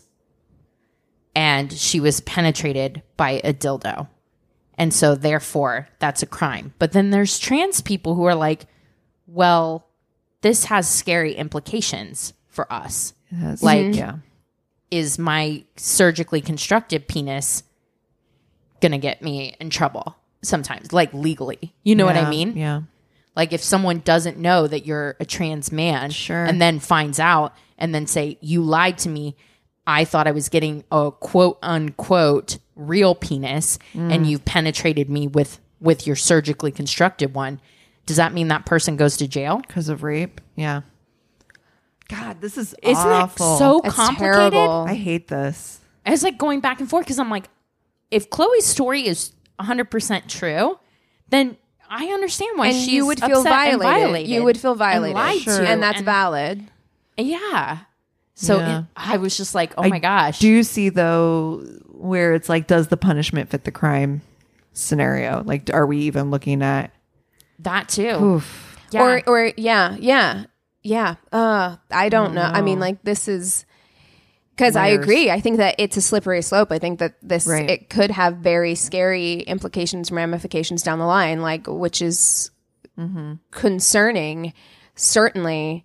and she was penetrated by a dildo. And so, therefore, that's a crime. But then there's trans people who are like, well, this has scary implications for us. Yes. Like, yeah. is my surgically constructed penis gonna get me in trouble sometimes, like legally? You know what I mean? Yeah. Like if someone doesn't know that you're a trans man, Sure. and then finds out and then say, you lied to me, I thought I was getting a quote unquote real penis, and you've penetrated me with your surgically constructed one. Does that mean that person goes to jail? Because of rape. Yeah. God, this is Isn't awful. that so It's complicated? terrible. I hate this. I was like going back and forth because I'm like, if Chloe's story is 100% true, then I understand why And she's you would feel upset and violated. You would feel and violated, lied to, and that's valid. Yeah. So Yeah. I was just like, oh my gosh. Do you see though where it's like, does the punishment fit the crime scenario? Like, are we even looking at? that too. Oof. Yeah. Or yeah. I don't know. I mean, like this is because I Layers. agree. I think that it's a slippery slope. I think that this Right. it could have very scary implications, ramifications down the line, like which is concerning. Certainly,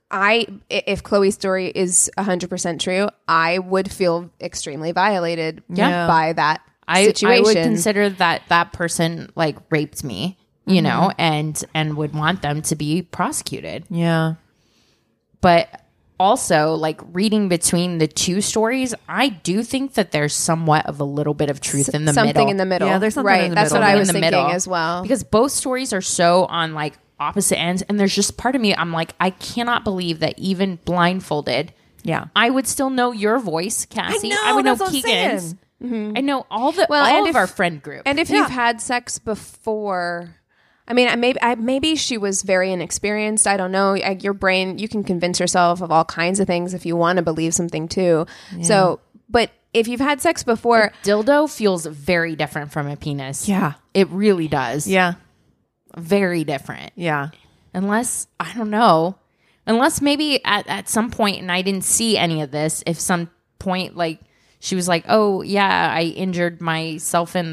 if Chloe's story is 100% true, I would feel extremely violated Yeah. by that I situation. would consider that person like raped me, you know, and would want them to be prosecuted. Yeah. But also, like reading between the two stories, I do think that there's somewhat of a little bit of truth in the something middle. in the middle. Yeah, there's something right. in the That's middle. what I Something was in the thinking middle. as well. Because both stories are so on like opposite ends, and there's just part of me, I'm like, I cannot believe that even blindfolded, Yeah. I would still know your voice, Cassie. know, I would know that's what I'm Keegan's. saying. I know all the Well, all and of if- our friend group. And if you've had sex before, I mean, maybe she was very inexperienced. I don't know. Your brain, you can convince yourself of all kinds of things if you want to believe something too. So, but if you've had sex before, dildo feels very different from a penis. Yeah. It really does. Yeah. Very different. Yeah. Unless, I don't know. Unless maybe at some point, and I didn't see any of this, if some point like she was like, oh yeah, I injured myself in the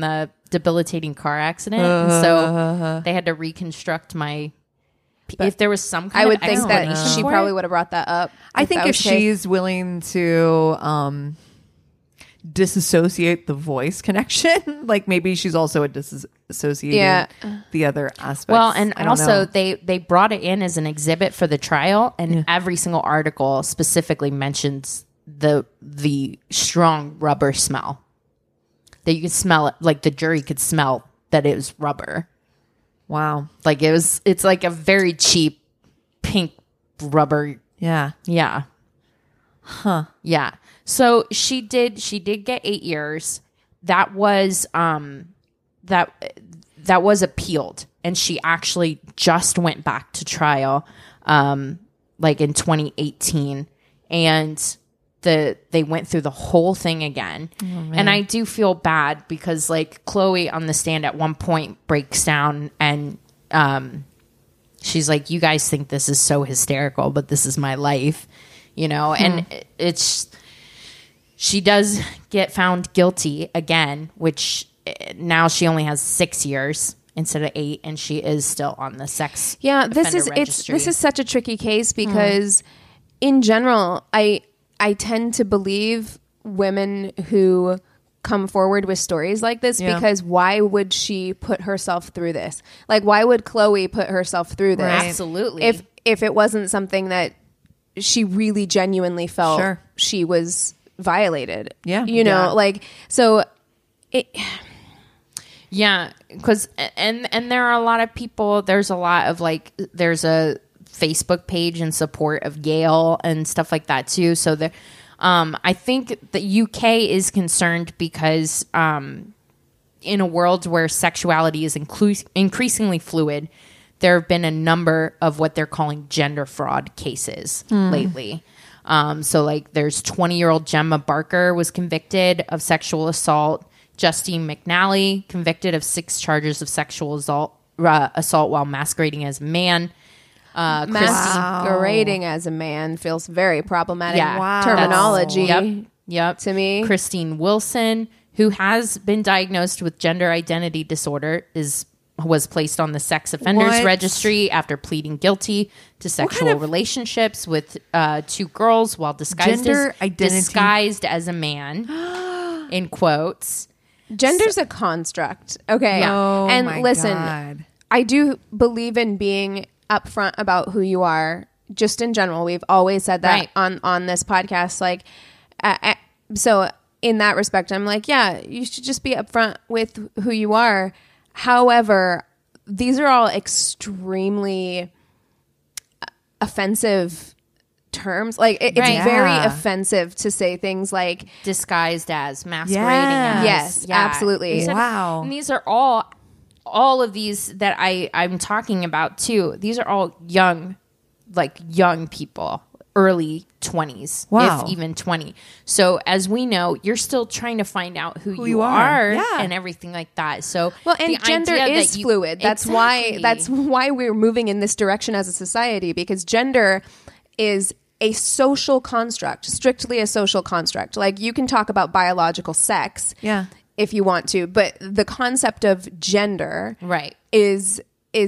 debilitating car accident. And so they had to reconstruct my... if there was some kind I of would think that explanation she for probably it. would have brought that up. I think that if was the case. she's willing to disassociate the voice connection, like maybe she's also a disassociating the other aspects. Well, and I don't also know. they brought it in as an exhibit for the trial, and every single article specifically mentions the strong rubber smell. That you could smell it, like the jury could smell that it was rubber. Wow. Like it's like a very cheap pink rubber. Yeah. Yeah. Huh. Yeah. So she did get 8 years. That was that was appealed, and she actually just went back to trial like in 2018, and they went through the whole thing again. And I do feel bad because like Chloe on the stand at one point breaks down and she's like, you guys think this is so hysterical, but this is my life, you know. And she does get found guilty again, which now she only has 6 years instead of 8, and she is still on the sex offender registry. This is such a tricky case because in general I tend to believe women who come forward with stories like this because why would she put herself through this? Like, why would Chloe put herself through this? Right. Absolutely. If it wasn't something that she really genuinely felt Sure. she was violated. Yeah. You know, Yeah. like, so it... Yeah, because and there are a lot of people. There's a lot of like there's a Facebook page in support of Yale and stuff like that too. So there, I think the UK is concerned because in a world where sexuality is increasingly fluid, there have been a number of what they're calling gender fraud cases lately. So like there's 20-year-old Gemma Barker was convicted of sexual assault. Justine McNally convicted of 6 charges of sexual assault while masquerading as a man. Masquerading as a man feels very problematic terminology Yep. to me. Christine Wilson, who has been diagnosed with gender identity disorder, was placed on the sex offenders What? registry after pleading guilty to sexual relationships with 2 girls while disguised as a man. In quotes. Gender's a construct. Okay. Yeah. Oh, and my listen, God. I do believe in being upfront about who you are, just in general. We've always said that on this podcast. Like, so in that respect, I'm like, yeah, you should just be upfront with who you are. However, these are all extremely offensive terms. Like, it's very offensive to say things like Disguised as, masquerading as. Yes, absolutely. Wow. And these are all of these that I'm talking about too. These are all young people, early 20s, Wow. if even 20. So as we know, you're still trying to find out who you are. are Yeah. and everything like that. So well, and the gender idea is that fluid. That's why we're moving in this direction as a society, because gender is a social construct, strictly a social construct. Like, you can talk about biological sex if you want to, but the concept of gender is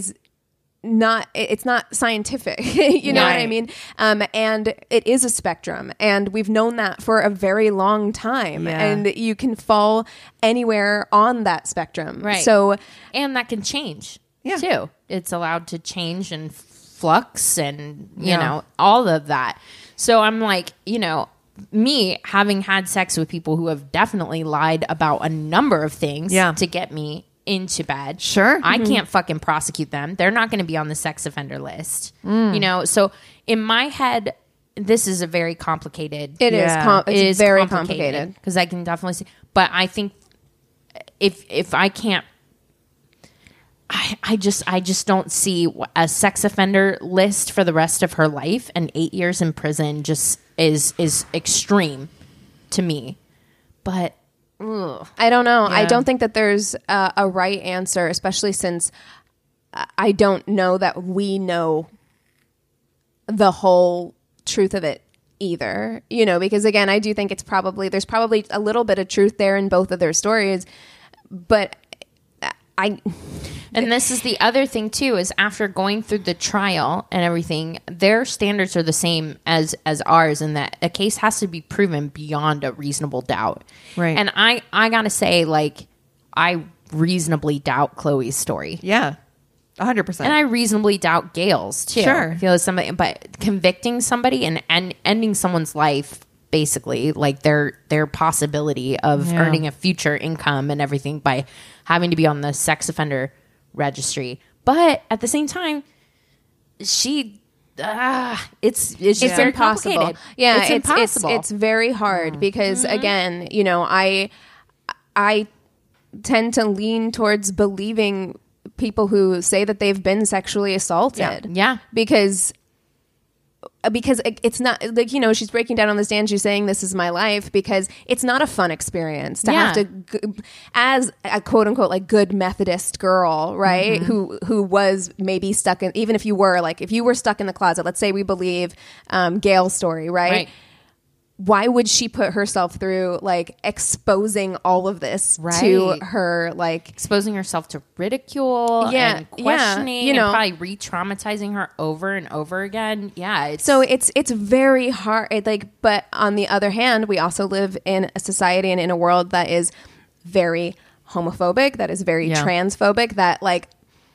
not, it's not scientific. You know what I mean? And it is a spectrum, and we've known that for a very long time. And you can fall anywhere on that spectrum. Right. So, and that can change too. It's allowed to change and flux and you know all of that. So I'm like, you know, me having had sex with people who have definitely lied about a number of things to get me into bed. Sure. I can't fucking prosecute them. They're not going to be on the sex offender list. You know, so in my head, this is a very complicated. it is very complicated. Because I can definitely see. But I think if I can't, I just don't see a sex offender list for the rest of her life, and 8 years in prison just is extreme to me. But I don't know. I don't think that there's a right answer, especially since I don't know that we know the whole truth of it either. You know, because again, I do think there's probably a little bit of truth there in both of their stories, but And this is the other thing too, is after going through the trial and everything, their standards are the same as ours, in that a case has to be proven beyond a reasonable doubt. Right. And I gotta say, like, I reasonably doubt Chloe's story. Yeah. 100%. And I reasonably doubt Gail's too. Sure. I feel like somebody, but convicting somebody and ending someone's life, basically, like their possibility of earning a future income and everything by having to be on the sex offender registry. But at the same time, it's just very impossible. complicated. Yeah, it's impossible. It's very hard because again, you know, I tend to lean towards believing people who say that they've been sexually assaulted. Yeah. Because it's not like, you know, she's breaking down on the stand, she's saying this is my life, because it's not a fun experience to have to, as a quote unquote like good Methodist girl, right, who was maybe stuck in, even if you were stuck in the closet, let's say we believe Gail's story, right? Why would she put herself through like exposing all of this to her, like exposing herself to ridicule and questioning, you know, and probably re-traumatizing her over and over again. Yeah. So it's very hard. But on the other hand, we also live in a society and in a world that is very homophobic, that is very transphobic, that like,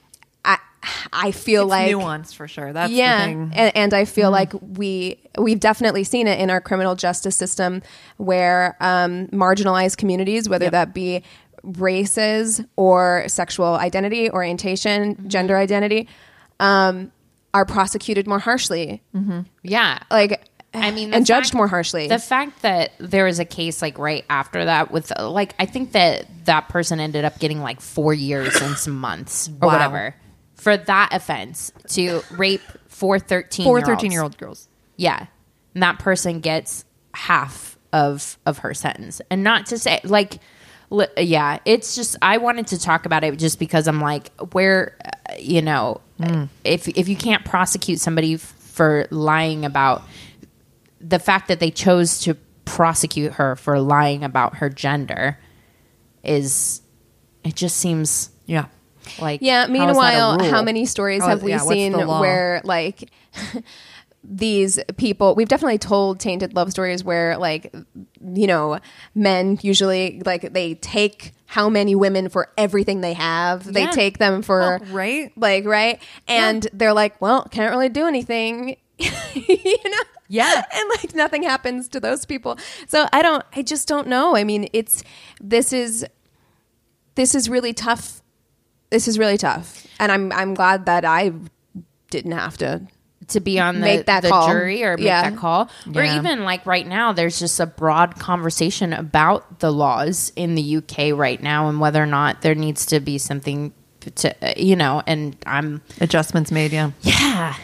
I feel it's like nuanced for sure. That's the thing. And I feel like we've definitely seen it in our criminal justice system, where marginalized communities, whether that be races or sexual identity, orientation, gender identity, are prosecuted more harshly. Yeah. Like, I mean, and judged more harshly. The fact that there was a case like right after that with like, I think that person ended up getting like 4 years and some months or whatever for that offense, to rape four 13-year-old girls. Yeah. And that person gets half of her sentence. And not to say like, yeah, it's just, I wanted to talk about it just because I'm like, where, you know, if you can't prosecute somebody for lying about the fact that they chose to prosecute her for lying about her gender, it just seems like, meanwhile, how many stories have we seen where like these people, we've definitely told tainted love stories where, like, you know, men usually like they take how many women for everything they have. They take them for and they're like, well, can't really do anything. You know? Yeah. And like nothing happens to those people. So I just don't know. I mean, this is really tough. This is really tough. And I'm glad that I didn't have to be on the jury or make that call. Or even like right now, there's just a broad conversation about the laws in the UK right now and whether or not there needs to be something to, you know, and adjustments made. Yeah.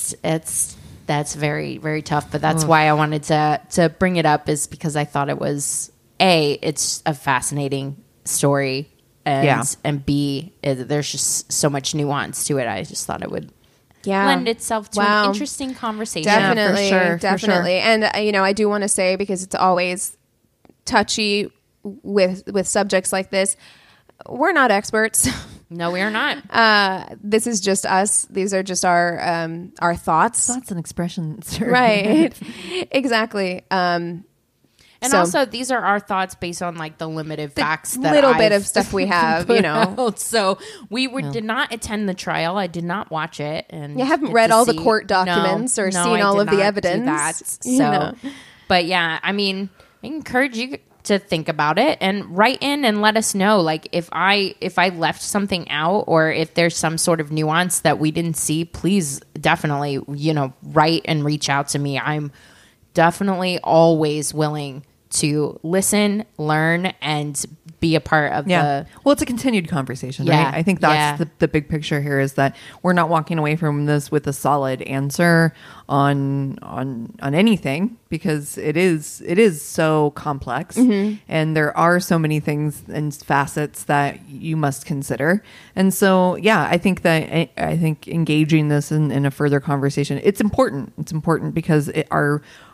That's very, very tough. But that's why I wanted to bring it up, is because I thought it was it's a fascinating story. And B, there's just so much nuance to it. I just thought it would lend itself to an interesting conversation. Definitely, for definitely. sure. And you know, I do want to say, because it's always touchy with subjects like this, we're not experts. No, we are not. This is just us. These are just our thoughts and expressions, right? Exactly. And also, these are our thoughts based on like the limited facts, that little bit of stuff we have, you know. Out. So we did not attend the trial. I did not watch it, and you haven't read all the court documents or seen all of the evidence. But yeah, I mean, I encourage you to think about it and write in and let us know, like if I left something out or if there's some sort of nuance that we didn't see. Please, definitely, you know, write and reach out to me. I'm definitely always willing to listen, learn, and be a part of the... Well, it's a continued conversation, right? I think that's the big picture here, is that we're not walking away from this with a solid answer on anything, because it is so complex, and there are so many things and facets that you must consider. And so, I think engaging this in a further conversation, it's important. It's important because our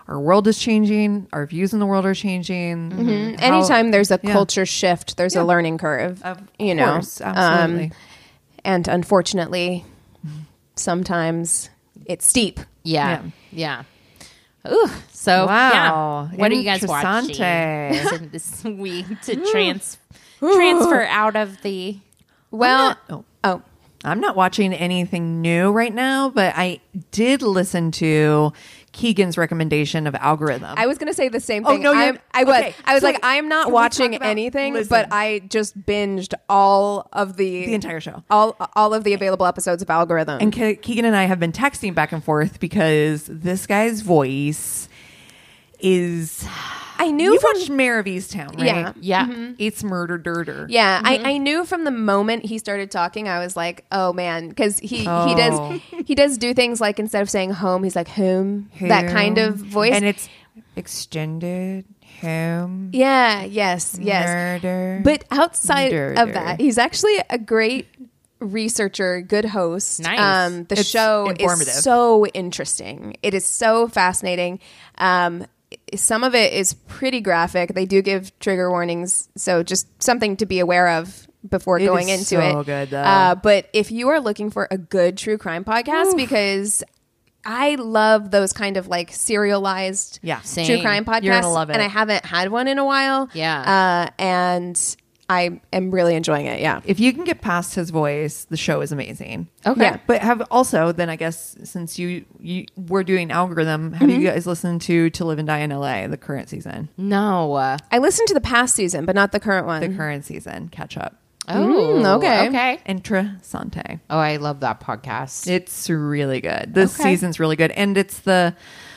our world is changing, our views in the world are changing. Anytime there's a culture shift, there's a learning curve. Of you course, know, absolutely. And unfortunately, sometimes it's steep. Yeah. Ooh, so Wow. yeah. What are you guys watching Interessante. this week to transfer out of the? Well, Oh. I'm not watching anything new right now, but I did listen to Keegan's recommendation of Algorithm. I was going to say the same thing. no, I was so like, I'm not can we watching talk about- anything, listen. but I just binged all of the entire show. all of the available episodes of Algorithm. And Keegan and I have been texting back and forth because this guy's voice is. I knew You from watched Mayor of Easttown, right? Yeah. Yeah. It's murder dirter. yeah, I knew from the moment he started talking, I was like, oh man, because he does do things like instead of saying home, he's like home, that kind of voice, and it's extended home. yeah, yes. Murder. But outside Dirter. of that, he's actually a great researcher, good host. Nice. The It's show informative. is so interesting. It is so fascinating. Some of it is pretty graphic. They do give trigger warnings, so just something to be aware of before It going is into so it. good, though. But if you are looking for a good true crime podcast, because I love those kind of like serialized Yeah. Same. true crime podcasts, You're gonna love it. and I haven't had one in a while. Yeah. And I am really enjoying it. Yeah. If you can get past his voice, the show is amazing. Okay. Yeah. But have also then I guess since you were doing Algorithm, have you guys listened to Live and Die in LA, the current season? No. I listened to the past season, but not the current one. The current season, catch up. Oh. okay. Okay. Interessante. Oh, I love that podcast. It's really good. This Okay. season's really good, and it's the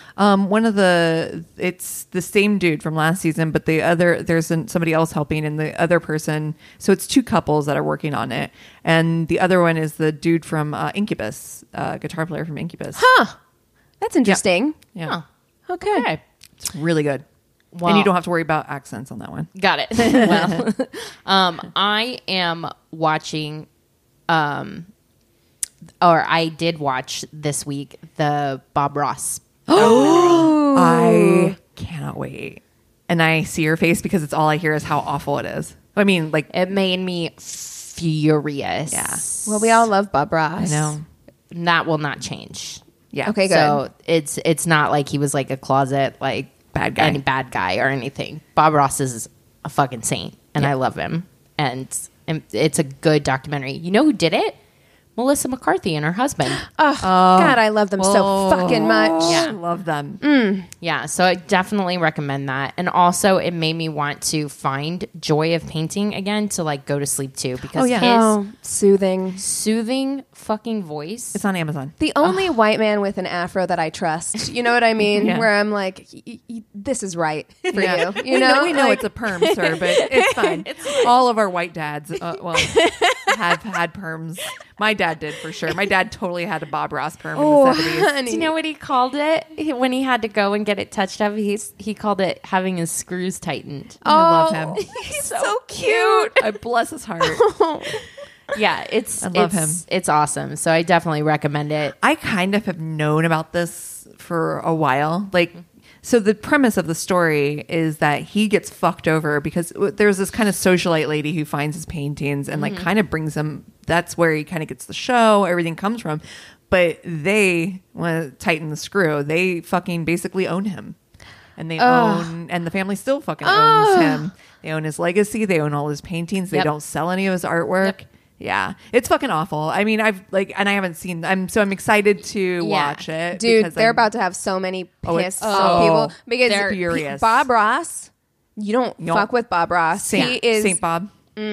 it's the same dude from last season, but there's somebody else helping, and the other person. So it's two couples that are working on it, and the other one is the dude from Incubus, guitar player from Incubus. That's interesting. Yeah, Okay. Okay. it's really good, Well, and you don't have to worry about accents on that one. Got it. Well, I am watching, or I did watch this week the Bob Ross. I cannot wait, and I see your face because it's all I hear is how awful it is. I mean, like, It made me furious. Yeah. Well, we all love Bob Ross. I know. That will not change. Yeah. Okay, good. So it's not like he was like a closet like Bad guy. any bad guy or anything. Bob Ross is a fucking saint, and I love him. And it's a good documentary. You know who did it? Melissa McCarthy and her husband. God, I love them so fucking much. Yeah. I love them. Yeah, so I definitely recommend that. And also, it made me want to find joy of painting again to like go to sleep to because his Oh, soothing. soothing fucking voice. It's on Amazon. The only white man with an afro that I trust. You know what I mean? Yeah. Where I'm like, this is right for Yeah. you. You know? we know Like, it's a perm, sir, but it's fine. All of our white dads, have had perms. My dad did for sure. My dad totally had a Bob Ross perm in the 70s. honey. Do you know what he called it when he had to go and get it touched up? He called it having his screws tightened. I love him. He's so cute. I bless his heart. Yeah, it's I love him. It's awesome. So I definitely recommend it. I kind of have known about this for a while. Like, so the premise of the story is that he gets fucked over because there's this kind of socialite lady who finds his paintings and like kind of brings him. That's where he kind of gets the show. Everything comes from. But they want to tighten the screw. They fucking basically own him. And they own, and the family still fucking owns him. They own his legacy. They own all his paintings. They Yep. don't sell any of his artwork. Yeah, it's fucking awful. I mean, I haven't seen. I'm excited to watch it, Dude, because they're I'm- about to have so many Oh, pissed it's off people because they're furious. Bob Ross, you don't don't fuck with Bob Ross. Saint, He is Saint Bob.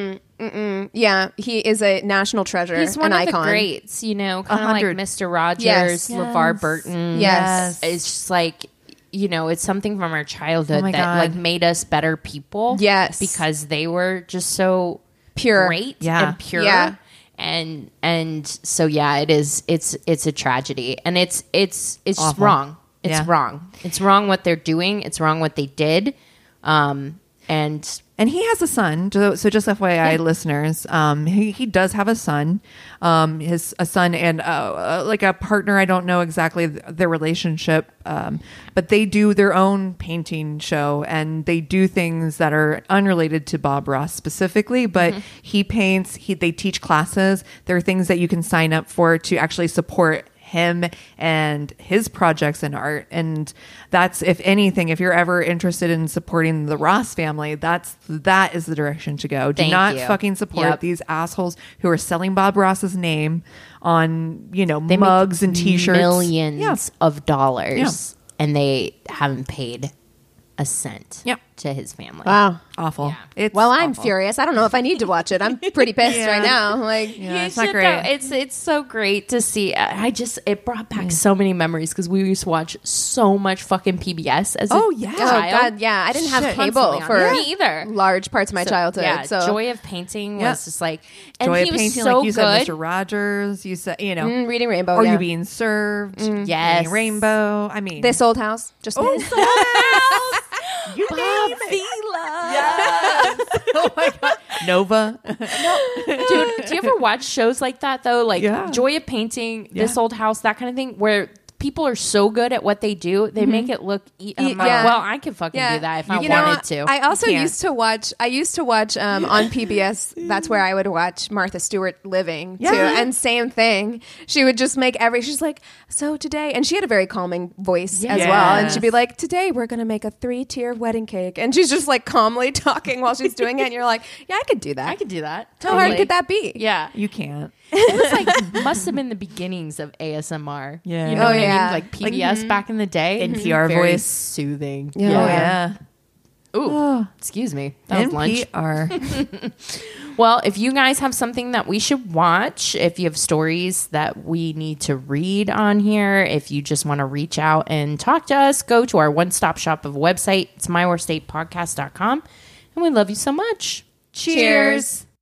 yeah, he is a national treasure, He's one an of icon. the greats, you know, kind of like 100. Mr. Rogers, Yes. LeVar Burton. Yes. It's just like, you know, it's something from our childhood Oh my that God. like made us better people. Yes. Because they were just so Pure. great Yeah. and pure. Yeah. And so yeah, it's a tragedy. And it's just Awful. wrong. It's Yeah. wrong. It's wrong what they're doing. It's wrong what they did. And he has a son. So just FYI, listeners, he does have a son. A son and like a partner. I don't know exactly their relationship, but they do their own painting show, and they do things that are unrelated to Bob Ross specifically. But he paints. They teach classes. There are things that you can sign up for to actually support him and his projects and art. And that's, if anything, if you're ever interested in supporting the Ross family, that is the direction to go. Do not fucking support these assholes who are selling Bob Ross's name on, they mugs and t-shirts. Millions of dollars, and they haven't paid a cent to his family. Wow. Awful. Yeah. It's I'm awful. furious. I don't know if I need to watch it. I'm pretty pissed right now. Like, it's not great. It's so great to see. It brought back so many memories because we used to watch so much fucking PBS as a oh child. God, yeah. I didn't have cable for me either. large parts of my childhood. Yeah, so Joy of Painting was just like, and Joy he of was Painting, so like you good. said, Mr. Rogers. You said, Reading Rainbow. Are You Being Served? Yes. Reading Rainbow. I mean, This Old House. Just This Old House. you Bob name it. Vila. Yes. Oh my God. Nova. Dude, do you ever watch shows like that though? Like Joy of Painting, This Old House, that kind of thing, where people are so good at what they do, they make it look. Well, I could fucking do that if I wanted to. I also used to watch. I used to watch on PBS. That's where I would watch Martha Stewart Living too, and same thing. She would just make she's like, so today, and she had a very calming voice as well, and she'd be like, today we're gonna make a 3-tier wedding cake, and she's just like calmly talking while she's doing it, and you're like, yeah, I could do that. I could do that. How hard could that be? Yeah. You can't. It was like, must have been the beginnings of ASMR. Yeah. You know what I mean? Yeah. Like PBS back in the day. NPR Very voice. soothing. Oh, yeah. Ooh, excuse me. That was lunch. NPR. Well, if you guys have something that we should watch, if you have stories that we need to read on here, if you just want to reach out and talk to us, go to our one-stop shop of a website. It's myworstatepodcast.com. And we love you so much. Cheers.